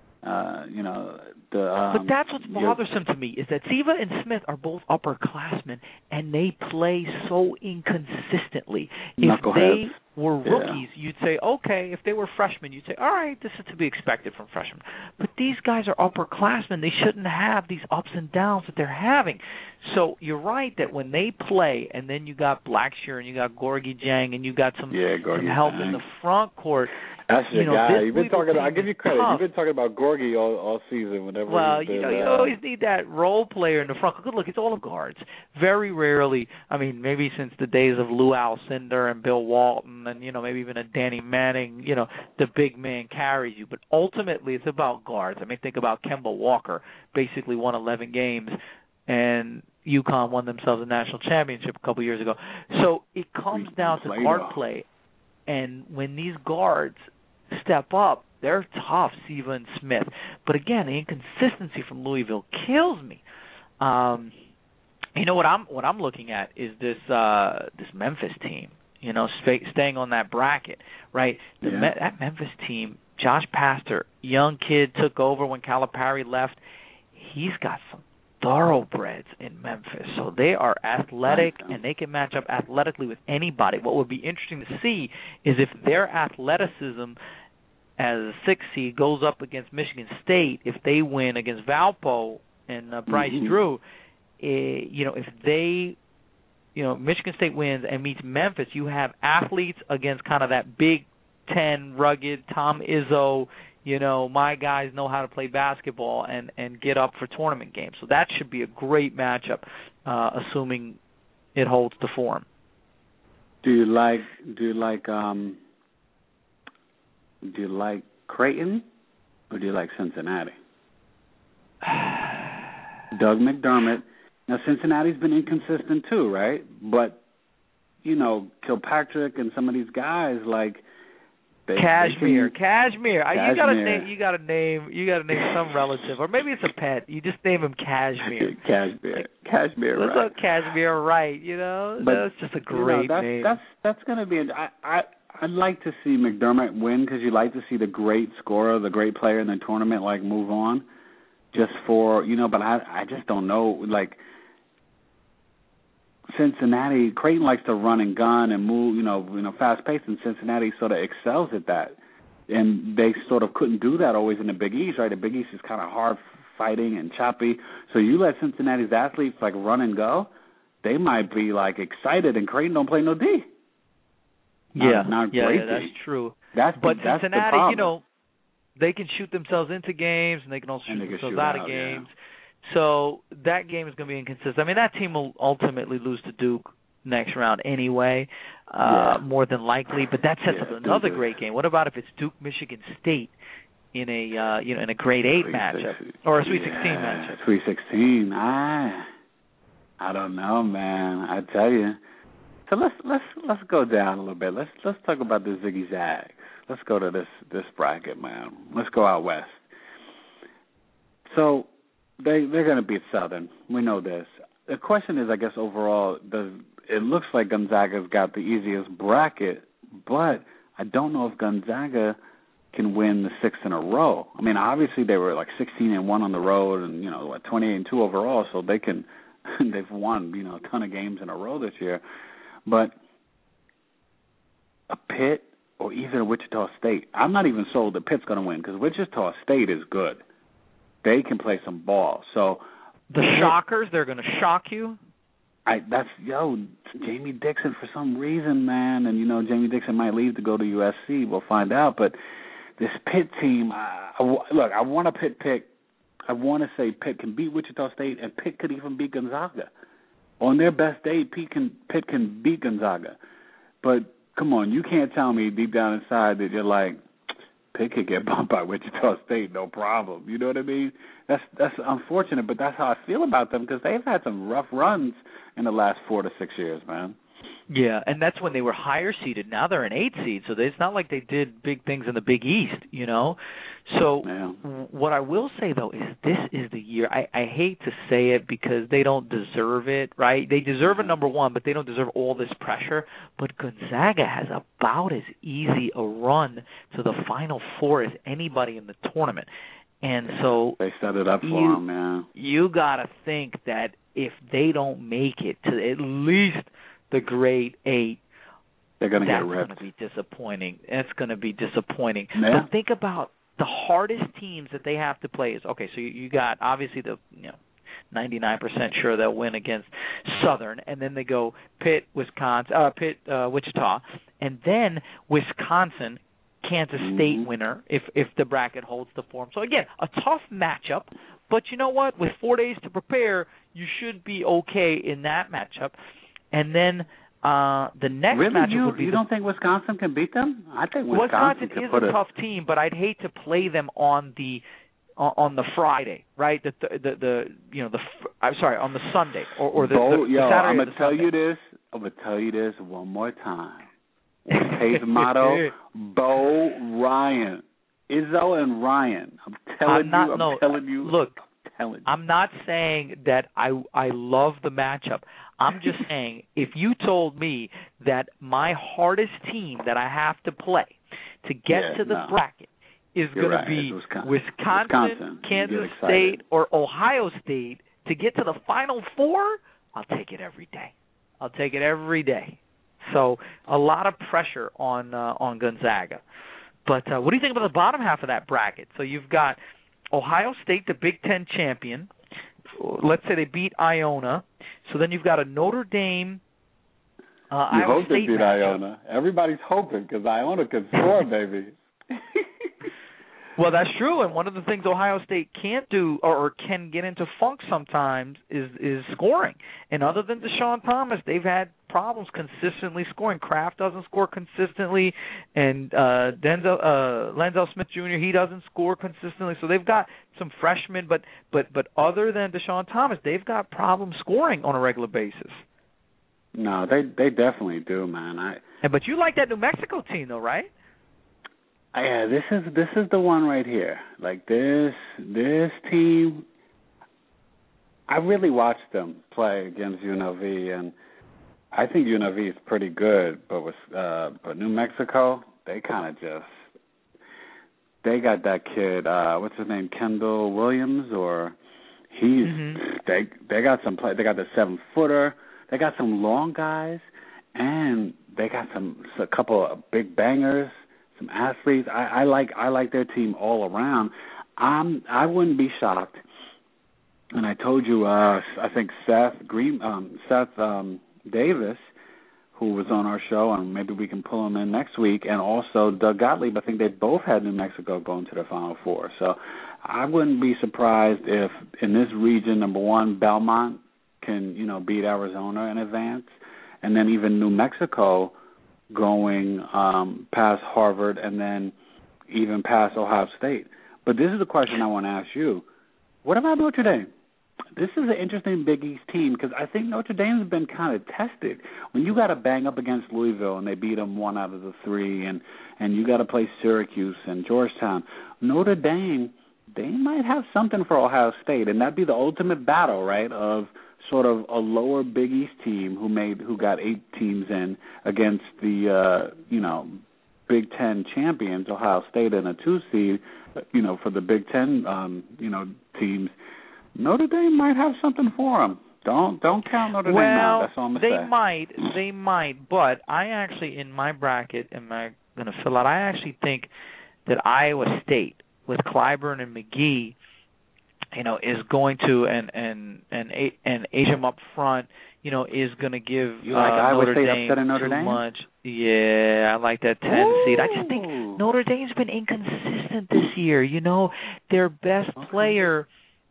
uh, you know, the. Um, But that's what's you're- bothersome to me is that Siva and Smith are both upperclassmen, and they play so inconsistently. If Knuckleheads. they were Yeah. rookies, you'd say, okay. If they were freshmen, you'd say, all right, this is to be expected from freshmen. But these guys are upperclassmen. They shouldn't have these ups and downs that they're having. So you're right that when they play, and then you got Blackshear and you got Gorgie Jang and you got some, Yeah, some Gorgie help Jang. in the front court. That's your you know, guy. this You've been Louisville talking. I team give you is credit. tough. You've been talking about Gorgie all, all season. Whenever Well, he's you been, know, you uh, always need that role player in the front. Good look, it's all of guards. Very rarely, I mean, maybe since the days of Lou Alcindor and Bill Walton, and you know, maybe even a Danny Manning, you know, the big man carries you. But ultimately, it's about guards. I mean, think about Kemba Walker. Basically, won eleven games, and UConn won themselves a national championship a couple years ago. So it comes We- down we to played guard off. play, and when these guards step up, they're tough, Siva and Smith. But again, the inconsistency from Louisville kills me. Um, you know what I'm what I'm looking at is this uh, this Memphis team. You know, stay, staying on that bracket, right? The Yeah. Me- that Memphis team, Josh Pastor, young kid, took over when Calipari left. He's got some thoroughbreds in Memphis, so they are athletic Right. and they can match up athletically with anybody. What would be interesting to see is if their athleticism as a six seed goes up against Michigan State, if they win against Valpo and uh, Bryce Mhm. Drew, eh, you know, if they, you know, Michigan State wins and meets Memphis, you have athletes against kind of that Big Ten rugged Tom Izzo. You know, my guys know how to play basketball and, and get up for tournament games. So that should be a great matchup, uh, assuming it holds the form. Do you like? Do you like? Um, do you like Creighton, or do you like Cincinnati? Doug McDermott. Now Cincinnati's been inconsistent too, right? But you know, Kilpatrick and some of these guys like. They, Cashmere, they can, Cashmere. Uh, You got to Cashmere. name. You got to name. You got to name some relative, or maybe it's a pet. You just name him Cashmere. Cashmere, Cashmere, Let's right? go Cashmere, right? You know, But, that's just a you know, great that's, name. That's that's going to be. I I I'd like to see McDermott win because you like to see the great scorer, the great player in the tournament, like move on, just for you know. But I, I just don't know. Like Cincinnati, Creighton likes to run and gun and move, you know, you know, fast paced, and Cincinnati sort of excels at that. And they sort of couldn't do that always in the Big East, right? The Big East is kind of hard fighting and choppy. So you let Cincinnati's athletes like run and go, they might be like excited, and Creighton don't play no D. Not, yeah, not yeah, great yeah, that's D. true. That's but the, that's Cincinnati, the you know, they can shoot themselves into games, and they can also and shoot they can themselves shoot out out, of games. Yeah. So that game is going to be inconsistent. I mean, that team will ultimately lose to Duke next round anyway, uh, Yeah. more than likely. But that sets Yeah, up another Duke great game. What about if it's Duke Michigan State in a uh, you know in a grade eight Sweet matchup six- or a Sweet yeah, Sixteen matchup? Sweet Sixteen. I I don't know, man. I tell you. So let's let's let's go down a little bit. Let's let's talk about the Ziggy Zags. Let's go to this this bracket, man. Let's go out west. So they they're going to beat Southern. We know this. The question is, I guess, overall, does it looks like Gonzaga's got the easiest bracket, but I don't know if Gonzaga can win the six in a row. I mean, obviously they were like sixteen and one on the road, and you know, what, twenty-eight and two overall, so they can they've won you know a ton of games in a row this year. But a Pitt or even Wichita State, I'm not even sold that Pitt's going to win because Wichita State is good. They can play some ball. So the Shockers, they're going to shock you. I that's yo Jamie Dixon for some reason, man, and you know Jamie Dixon might leave to go to U S C. We'll find out. But this Pitt team, I, I, look, I want a Pitt pick. I want to say Pitt can beat Wichita State, and Pitt could even beat Gonzaga. On their best day, Pitt can Pitt can beat Gonzaga. But come on, you can't tell me deep down inside that you're like, Pitt could get bumped by Wichita State, no problem. You know what I mean? That's that's unfortunate, but that's how I feel about them because they've had some rough runs in the last four to six years, man. Yeah, and that's when they were higher seeded. Now they're an eight seed, so it's not like they did big things in the Big East, you know. So yeah. what I will say, though, is this is the year. I, I hate to say it because they don't deserve it, right? They deserve a number one, but they don't deserve all this pressure. But Gonzaga has about as easy a run to the Final Four as anybody in the tournament. And yeah, so they set it up for you, them, man. You got to think that if they don't make it to at least the grade eight, they're going to get that's ripped. going to be disappointing. It's going to be disappointing. Yeah. But think about the hardest teams that they have to play is, okay, so you, you got obviously the, you know, ninety-nine percent sure they'll win against Southern, and then they go Pitt, Wisconsin, uh, Pitt, uh, Wichita, and then Wisconsin, Kansas State mm-hmm. winner if if the bracket holds the form. So again, a tough matchup, but you know what? With four days to prepare, you should be okay in that matchup. And then uh, the next really? matchup you, would be you the, don't think Wisconsin can beat them? I think Wisconsin, Wisconsin can is put a it. tough team, but I'd hate to play them on the on the Friday, right? The the, the, the you know the I'm sorry on the Sunday or, or the, Bo, the, the yo, Saturday. I'm or gonna the tell Sunday. you this. I'm gonna tell you this one more time. His motto: Bo Ryan, Izzo and Ryan. I'm telling I'm not, you. I'm no, telling you. Look, I'm telling you. I'm not saying that I I love the matchup. I'm just saying if you told me that my hardest team that I have to play to get yeah, to the no. bracket is You're going right. to be Wisconsin, Wisconsin, Wisconsin. Kansas State, or Ohio State to get to the Final Four, I'll take it every day. I'll take it every day. So a lot of pressure on uh, on Gonzaga. But uh, what do you think about the bottom half of that bracket? So you've got Ohio State, the Big Ten champion. Let's say they beat Iona. So then you've got a Notre Dame. Uh, you Iowa hope State they beat matchup. Iona. Everybody's hoping because Iona can score, baby. Well, that's true, and one of the things Ohio State can't do or, or can get into funk sometimes is is scoring. And other than Deshaun Thomas, they've had problems consistently scoring. Kraft doesn't score consistently, and uh, Denzel uh, Lenzel Smith Junior he doesn't score consistently. So they've got some freshmen, but but but other than Deshaun Thomas, they've got problems scoring on a regular basis. No, they they definitely do, man. I. And but you like that New Mexico team, though, right? Yeah, this is this is the one right here. Like this this team, I really watched them play against U N L V, and I think U N L V is pretty good, but with uh, but New Mexico, they kind of just they got that kid. Uh, what's his name? Kendall Williams, or he's mm-hmm. they they got some play. They got the seven footer. They got some long guys, and they got some a couple of big bangers, some athletes. I, I like I like their team all around. I'm I wouldn't be shocked. And I told you, uh, I think Seth Green, um, Seth um, Davis, who was on our show, and maybe we can pull him in next week, and also Doug Gottlieb. I think they both had New Mexico going to the Final Four. So I wouldn't be surprised if in this region, number one, Belmont can, you know, beat Arizona in advance, and then even New Mexico going um, past Harvard, and then even past Ohio State. But this is the question I want to ask you. What about Notre Dame? This is an interesting Big East team because I think Notre Dame's been kind of tested. When you got to bang up against Louisville and they beat them one out of the three, and, and you got to play Syracuse and Georgetown, Notre Dame, they might have something for Ohio State, and that'd be the ultimate battle, right, of sort of a lower Big East team who made who got eight teams in against the, uh, you know, Big Ten champions, Ohio State, and a two seed, you know, for the Big Ten, um, you know, teams. Notre Dame might have something for them. Don't don't count Notre well, Dame out. That's all I'm gonna they say. might, they might. But I actually, in my bracket, am I going to fill out? I actually think that Iowa State with Clyburn and McGee, you know, is going to and and and and Asian up front, you know, is going to give you like uh, Iowa Notre State Dame upsetting Notre too Dame? much. Yeah, I like that ten Ooh. seed. I just think Notre Dame's been inconsistent this year. You know, their best okay. player,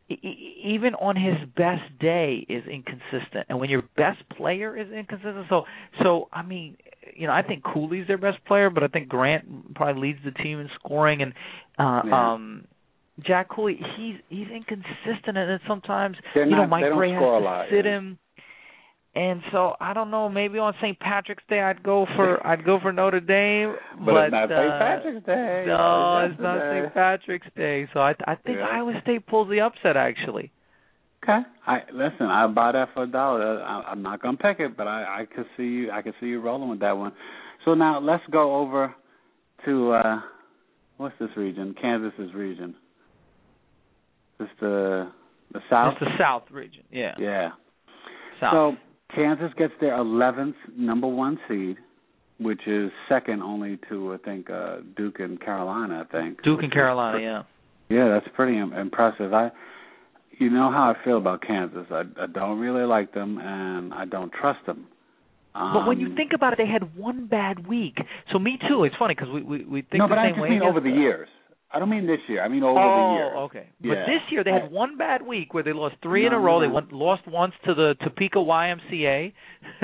even on his best day, is inconsistent. And when your best player is inconsistent, so so I mean, you know, I think Cooley's their best player, but I think Grant probably leads the team in scoring, and uh, yeah. um, Jack Cooley, he's he's inconsistent, and then sometimes They're you not, know Mike they don't Ray has score to a lot, sit yeah. him. And so I don't know. Maybe on Saint Patrick's Day I'd go for I'd go for Notre Dame, but, but it's not uh, Saint Patrick's Day. No, it's it's not yesterday. Saint Patrick's Day. So I I think Yeah. Iowa State pulls the upset actually. Okay, I listen. I buy that for a dollar. I, I'm not gonna pick it, but I, I could see you. I could see you rolling with that one. So now let's go over to uh, what's this region? Kansas's region. This the the South. It's the South region. Yeah. Yeah. South. So Kansas gets their eleventh number one seed, which is second only to I think uh, Duke and Carolina. I think Duke and Carolina. Yeah. Yeah, that's pretty im- impressive. I. You know how I feel about Kansas. I, I don't really like them, and I don't trust them. Um, but when you think about it, they had one bad week. So me too. It's funny because we, we we think no, the but I same just way. mean over the against, years. I don't mean this year. I mean over oh, the years. okay. Yeah. But this year they had one bad week where they lost three no, in a row. no. They went, lost once to the Topeka Y M C A.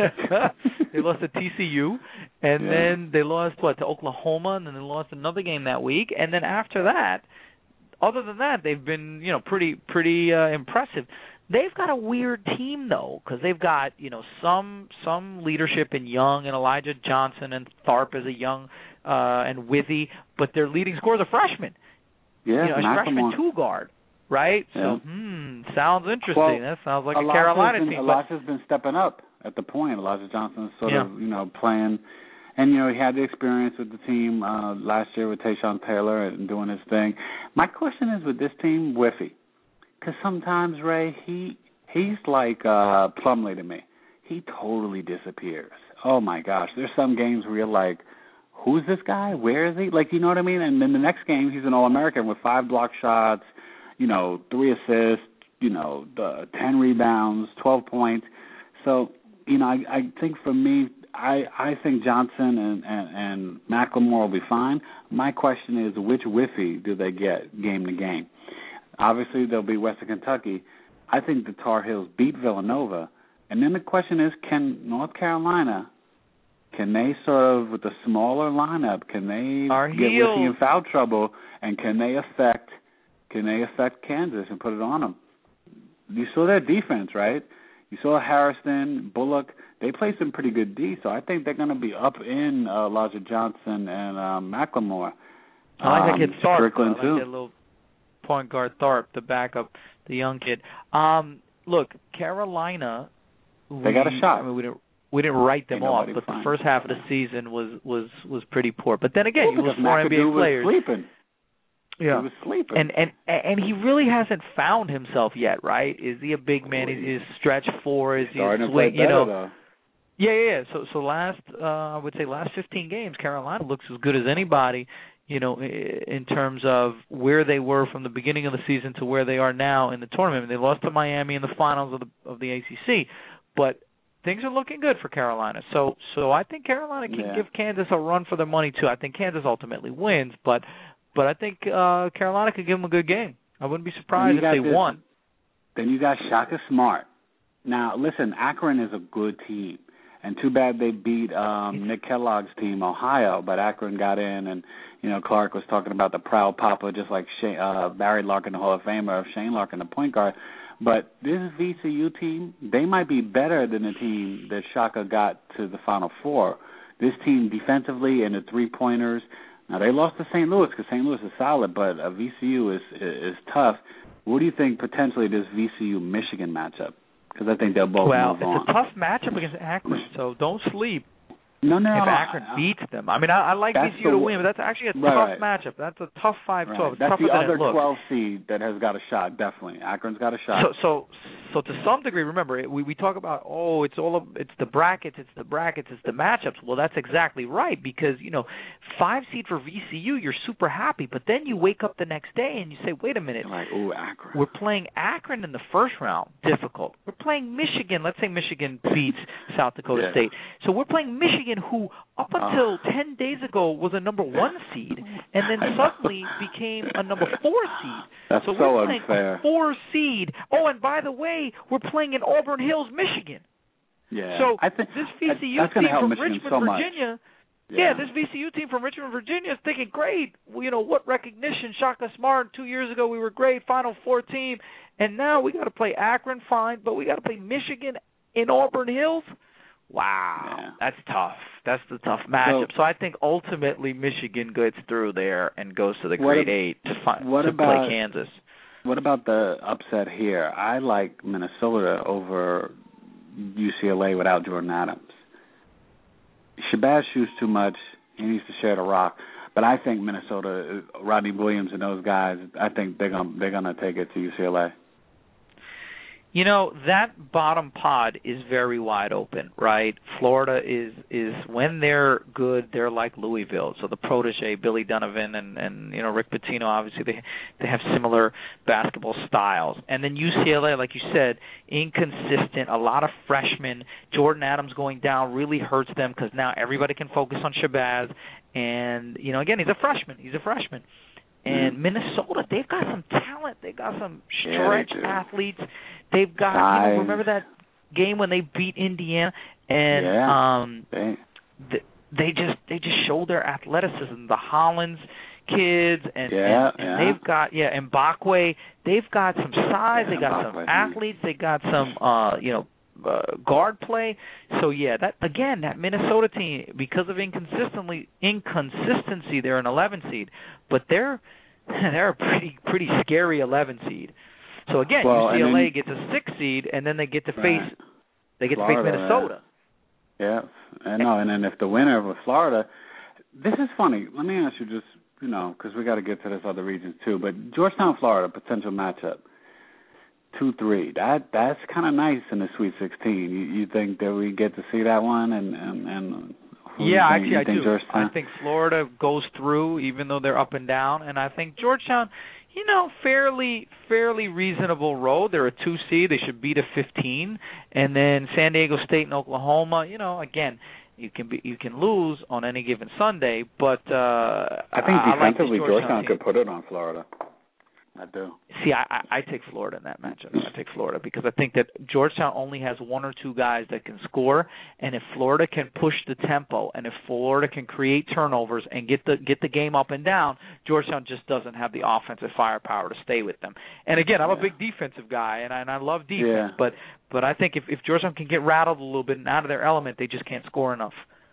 They lost to T C U, and yeah. then they lost what to Oklahoma, and then they lost another game that week. And then after that, other than that, they've been you know pretty pretty uh, impressive. They've got a weird team though, because they've got you know some some leadership in Young and Elijah Johnson, and Tharp is a young uh, and Withy, but their leading scorer is a freshman. Yeah, you know, a freshman two guard, right? Yeah. So, hmm, sounds interesting. Well, that sounds like Elijah's a Carolina been, team. Elijah's been stepping up at the point. Elijah Johnson's sort Yeah. of you know playing. And, you know, he had the experience with the team uh, last year with Tayshaun Taylor and doing his thing. My question is with this team, Whiffy. Because sometimes, Ray, he he's like uh, Plumlee to me. He totally disappears. Oh, my gosh. There's some games where you're like, who's this guy? Where is he? Like, you know what I mean? And then the next game, he's an All-American with five block shots, you know, three assists, you know, the ten rebounds, twelve points. So, you know, I, I think for me, I, I think Johnson and, and, and McLemore will be fine. My question is, which Whiffy do they get game to game? Obviously, they'll be Western Kentucky. I think the Tar Heels beat Villanova. And then the question is, can North Carolina, can they sort of, with a smaller lineup, can they Our get Heels. Whiffy in foul trouble, and can they affect, can they affect Kansas and put it on them? You saw their defense, right? You saw Harrison, Bullock. They play some pretty good D, so I think they're going to be up in uh, Elijah Johnson and um, McLemore. I like um, that kid Tharp. Strickland, I like too. that little point guard Tharp, the backup, the young kid. Um, look, Carolina. They we, got a shot. I mean, we don't, we didn't write them Ain't off, nobody but the fine. first half of the season was was was pretty poor. But then again, Well, you lose because four N B A McAdoo was players. sleeping. Yeah. He was sleeping. And and and he really hasn't found himself yet, right? Is he a big man? Is he a stretch four? Is he a starting to play swing? You better, know. though. Yeah, yeah, yeah. So so last uh I would say last fifteen games, Carolina looks as good as anybody, you know, in terms of where they were from the beginning of the season to where they are now in the tournament. They lost to Miami in the finals of the of the A C C, but things are looking good for Carolina. So so I think Carolina can Yeah. give Kansas a run for their money too. I think Kansas ultimately wins, but but I think uh Carolina could give them a good game. I wouldn't be surprised if they this, won. Then you got Shaka Smart. Now, listen, Akron is a good team. And too bad they beat um, Nick Kellogg's team, Ohio, but Akron got in, and, you know, Clark was talking about the proud papa, just like Shane, uh, Barry Larkin, the Hall of Famer, of Shane Larkin, the point guard. But this V C U team, they might be better than the team that Shaka got to the Final Four. This team defensively and the three-pointers, now they lost to Saint Louis because Saint Louis is solid, but uh, V C U is, is is tough. What do you think potentially this V C U-Michigan matchup? Because I think they'll both well, move on. on. It's a tough matchup against Akron, so don't sleep. No, no, if no, Akron I, beats them. I mean, I, I like V C U to win, but that's actually a right, tough right. matchup. That's a tough five twelve. Right. That's tougher the than other it looks. twelve seed that has got a shot, definitely. Akron's got a shot. So, so, so to some degree, remember, we, we talk about, oh, it's all of, it's the brackets, it's the brackets, it's the matchups. Well, that's exactly right because, you know, five seed for V C U, you're super happy, but then you wake up the next day and you say, wait a minute. You're like, ooh, Akron. We're playing Akron in the first round, difficult. We're playing Michigan. Let's say Michigan beats South Dakota yeah. State. So we're playing Michigan, who up until uh, ten days ago was a number one seed, and then suddenly became a number four seed. That's so so we're playing unfair. a four seed. Oh, and by the way, we're playing in Auburn Hills, Michigan. Yeah. So I think this V C U that's team help from Michigan Richmond, so Virginia. Yeah. yeah, this V C U team from Richmond, Virginia is thinking, great. Well, you know, what recognition. Shaka Smart, two years ago we were great, Final Four team. And now we got to play Akron, fine, but we got to play Michigan in Auburn Hills. Wow, yeah. that's tough. That's the tough matchup. So, so I think ultimately Michigan gets through there and goes to the Great Eight to, fi- what to about, play Kansas. What about the upset here? I like Minnesota over U C L A without Jordan Adams. Shabazz shoots too much. He needs to share the rock. But I think Minnesota, Rodney Williams and those guys, I think they're gonna they're gonna take it to U C L A. You know, that bottom pod is very wide open, right? Florida is is when they're good, they're like Louisville. So the protege, Billy Donovan and, and you know, Rick Pitino, obviously they they have similar basketball styles. And then U C L A, like you said, inconsistent, a lot of freshmen. Jordan Adams going down really hurts them because now everybody can focus on Shabazz. And, you know, again, he's a freshman. He's a freshman. And Minnesota, they've got some talent. They've got some stretch yeah, athletes. They've got, you know, remember that game when they beat Indiana? And yeah. um, they, they just they just showed their athleticism. The Hollins kids, and, yeah, and, and yeah. they've got, yeah, Mbakwe, they've got some size. Yeah, they got Mbakwe, some athletes. They got some, uh, you know, Uh, guard play. So yeah, that again, that Minnesota team, because of inconsistently inconsistency, they're an eleven seed, but they're they're a pretty pretty scary eleven seed. So again, well, U C L A then, gets a six seed, and then they get to right. face they get Florida, to face Minnesota. Yeah, I know. And then if the winner was Florida, this is funny. Let me ask you just, you know, because we got to get to this other regions too. But Georgetown, Florida, potential matchup. Two three. That that's kind of nice in the Sweet Sixteen. You, you think that we get to see that one? And and, and yeah, think, actually, I do. Georgetown? I think Florida goes through, even though they're up and down. And I think Georgetown, you know, fairly fairly reasonable road. They're a two seed. They should beat a fifteen. And then San Diego State and Oklahoma. You know, again, you can be you can lose on any given Sunday, but uh, I think defensively I like Georgetown team. could put it on Florida. I do. See, I, I, I take Florida in that matchup. I take Florida because I think that Georgetown only has one or two guys that can score, and if Florida can push the tempo, and if Florida can create turnovers and get the get the game up and down, Georgetown just doesn't have the offensive firepower to stay with them. And again, I'm yeah. a big defensive guy, and I, and I love defense, yeah. but but I think if, if Georgetown can get rattled a little bit and out of their element, they just can't score enough.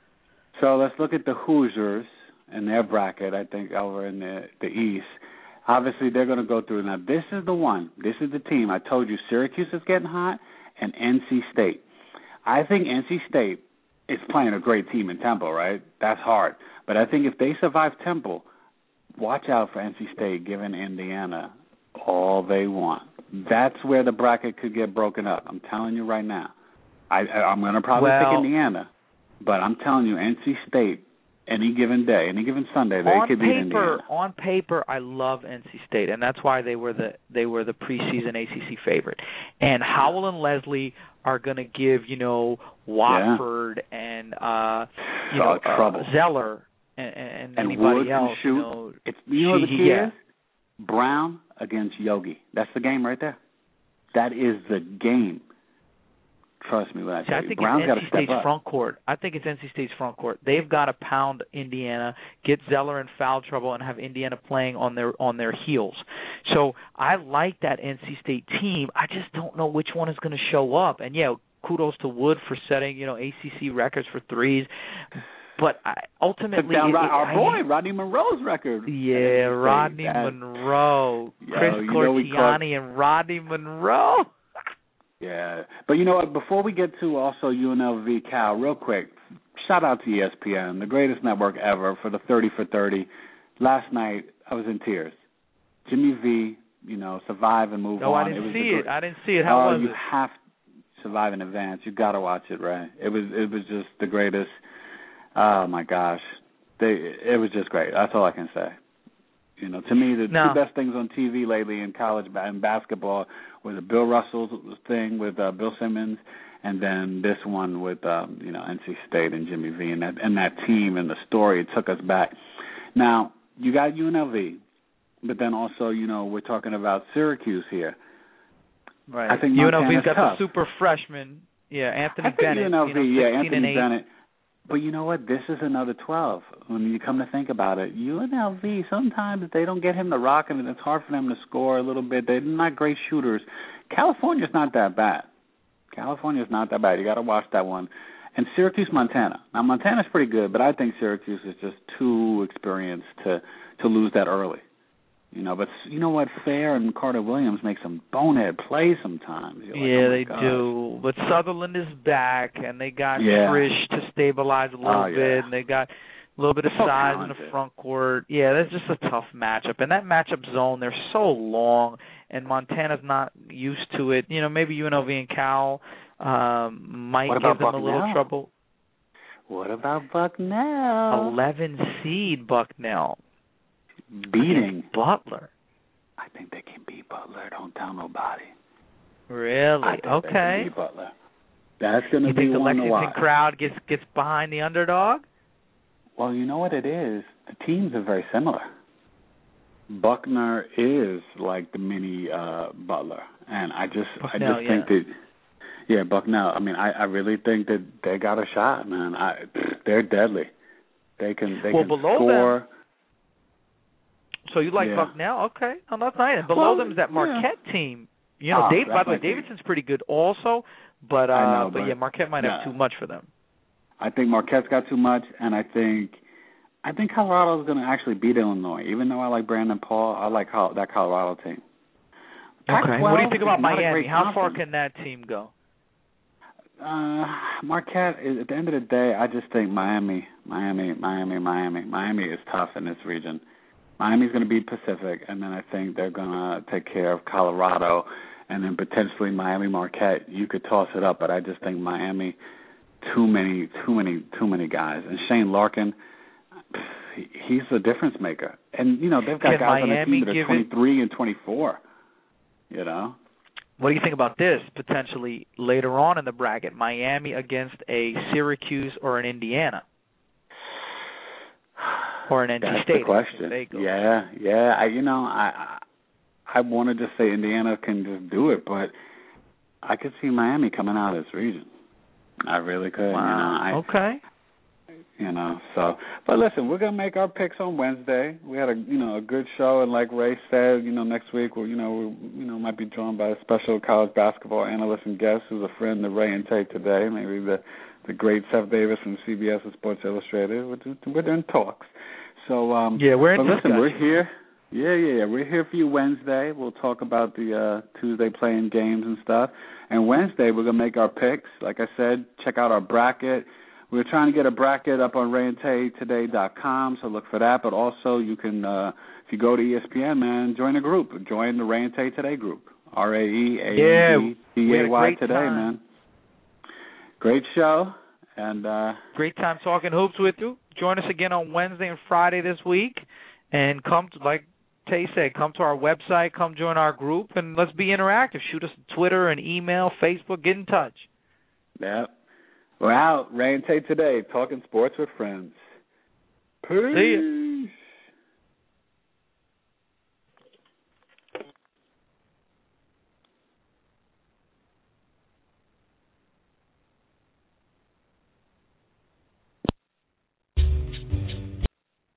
So let's look at the Hoosiers and their bracket. I think over in the the East. Obviously, they're going to go through. Now, this is the one. This is the team. I told you Syracuse is getting hot and N C State. I think N C State is playing a great team in Temple, right? That's hard. But I think if they survive Temple, watch out for N C State giving Indiana all they want. That's where the bracket could get broken up. I'm telling you right now. I, I'm going to probably well, pick Indiana, but I'm telling you, N C State, any given day, any given Sunday, they on could beat paper, Indiana. On paper, I love N C State, and that's why they were the they were the preseason A C C favorite. And Howell and Leslie are going to give you know Watford yeah. and uh, you oh, know trouble. Uh, Zeller and, and, and anybody Woods else. Shoot. You know, it's you know she, the key yeah. is Brown against Yogi. That's the game right there. That is the game. Trust me when I See, tell I you. think Brown's it's got N to C step State's up. front court. I think it's N C State's front court. They've got to pound Indiana, get Zeller in foul trouble, and have Indiana playing on their on their heels. So I like that N C State team. I just don't know which one is going to show up. And yeah, kudos to Wood for setting you know A C C records for threes. But I, ultimately, Took down it, our I, boy Rodney Monroe's record. Yeah, Rodney that, Monroe, yo, Chris you know Cortiani, and Rodney Monroe. Yeah, but you know what? Before we get to also U N L V Cal, real quick, shout out to E S P N, the greatest network ever for the thirty for thirty. Last night, I was in tears. Jimmy V, you know, survive and move no, on. I didn't it was see the, it. I didn't see it. How uh, was you it? You have to survive in advance. You got to watch it, right? It was it was just the greatest. Oh my gosh, they it was just great. That's all I can say. You know, to me, the no. two best things on T V lately in college and basketball was the Bill Russell thing with uh, Bill Simmons, and then this one with um, you know N C State and Jimmy V and that and that team and the story. It took us back. Now you got U N L V, but then also you know we're talking about Syracuse here. Right. I think U N L V's got tough. the super freshman. Yeah, Anthony I think Bennett. U N L V, you know, yeah, Anthony and eight. Bennett. But you know what? This is another twelve. When you come to think about it, U N L V, sometimes they don't get him to rock, and it's hard for them to score a little bit. They're not great shooters. California's not that bad. California's not that bad. You got to watch that one. And Syracuse, Montana. Now, Montana's pretty good, but I think Syracuse is just too experienced to, to lose that early. You know, but you know what? Fair and Carter Williams make some bonehead plays sometimes. You're like, yeah, oh they gosh. do. But Sutherland is back, and they got Yeah. Frisch to stabilize a little Oh, bit, yeah. and they got a little bit of so size talented. in the front court. Yeah, that's just a tough matchup. And that matchup zone, they're so long, and Montana's not used to it. You know, maybe U N L V and Cal um, might What give about them a little Bucknell? trouble. What about Bucknell? eleven seed Bucknell. Beating Butler. I think they can beat Butler. Don't tell nobody. Really? I think okay. they can beat Butler. That's going to You be think the one to Lexington watch. crowd gets gets behind the underdog? Well, you know what it is? The teams are very similar. Buckner is like the mini uh, Butler, and I just Bucknell, I just think yeah. that yeah, Bucknell. I mean, I, I really think that they got a shot, man. I they're deadly. They can they well, can below score. Them, so you like yeah. Bucknell? Okay, no, that's nice. And below Well, them is that Marquette yeah. team. You know, Oh, Dave. By that's the way, my team. Davidson's pretty good also, but uh, I know, but but yeah, Marquette might yeah. have too much for them. I think Marquette's got too much, and I think I think Colorado's going to actually beat Illinois. Even though I like Brandon Paul, I like Col- that Colorado team. Okay. What do you think about Miami? How far conference. can that team go? Uh, Marquette. At the end of the day, I just think Miami, Miami, Miami, Miami, Miami is tough in this region. Miami's going to beat Pacific, and then I think they're going to take care of Colorado, and then potentially Miami Marquette. You could toss it up, but I just think Miami. Too many, too many, too many guys. And Shane Larkin, he's the difference maker. And you know they've got Can guys on the Miami team that are twenty-three and twenty-four. You know. What do you think about this potentially later on in the bracket? Miami against a Syracuse or an Indiana, or an N C That's State? the question. Yeah, yeah. I, you know, I, I want to just say Indiana can just do it, but I could see Miami coming out of this region. I really could. Wow. You know, I, okay. You know, so but listen, we're gonna make our picks on Wednesday. We had a you know a good show, and like Ray said, you know next week we'll you know we you know might be joined by a special college basketball analyst and guest who's a friend of Ray and Tate today. Maybe the the great Seth Davis from C B S and Sports Illustrated. We're, we're doing talks. So um, yeah, we're in but listen, discussion. we're here. Yeah, yeah, yeah. We're here for you Wednesday. We'll talk about the uh, Tuesday playing games and stuff. And Wednesday, we're going to make our picks. Like I said, check out our bracket. We're trying to get a bracket up on Ray and Tay Today dot com, so look for that. But also, you can, uh, if you go to E S P N, man, join a group. Join the Ray and Tay Today group. R A E A N D T A Y Today, time. man. Great show. And uh, great time talking hoops with you. Join us again on Wednesday and Friday this week. And come to, like Tay said, come to our website, come join our group, and let's be interactive. Shoot us on Twitter and email, Facebook, get in touch. Yeah. We're out. Ray and Tay Today, talking sports with friends. Peace. See ya.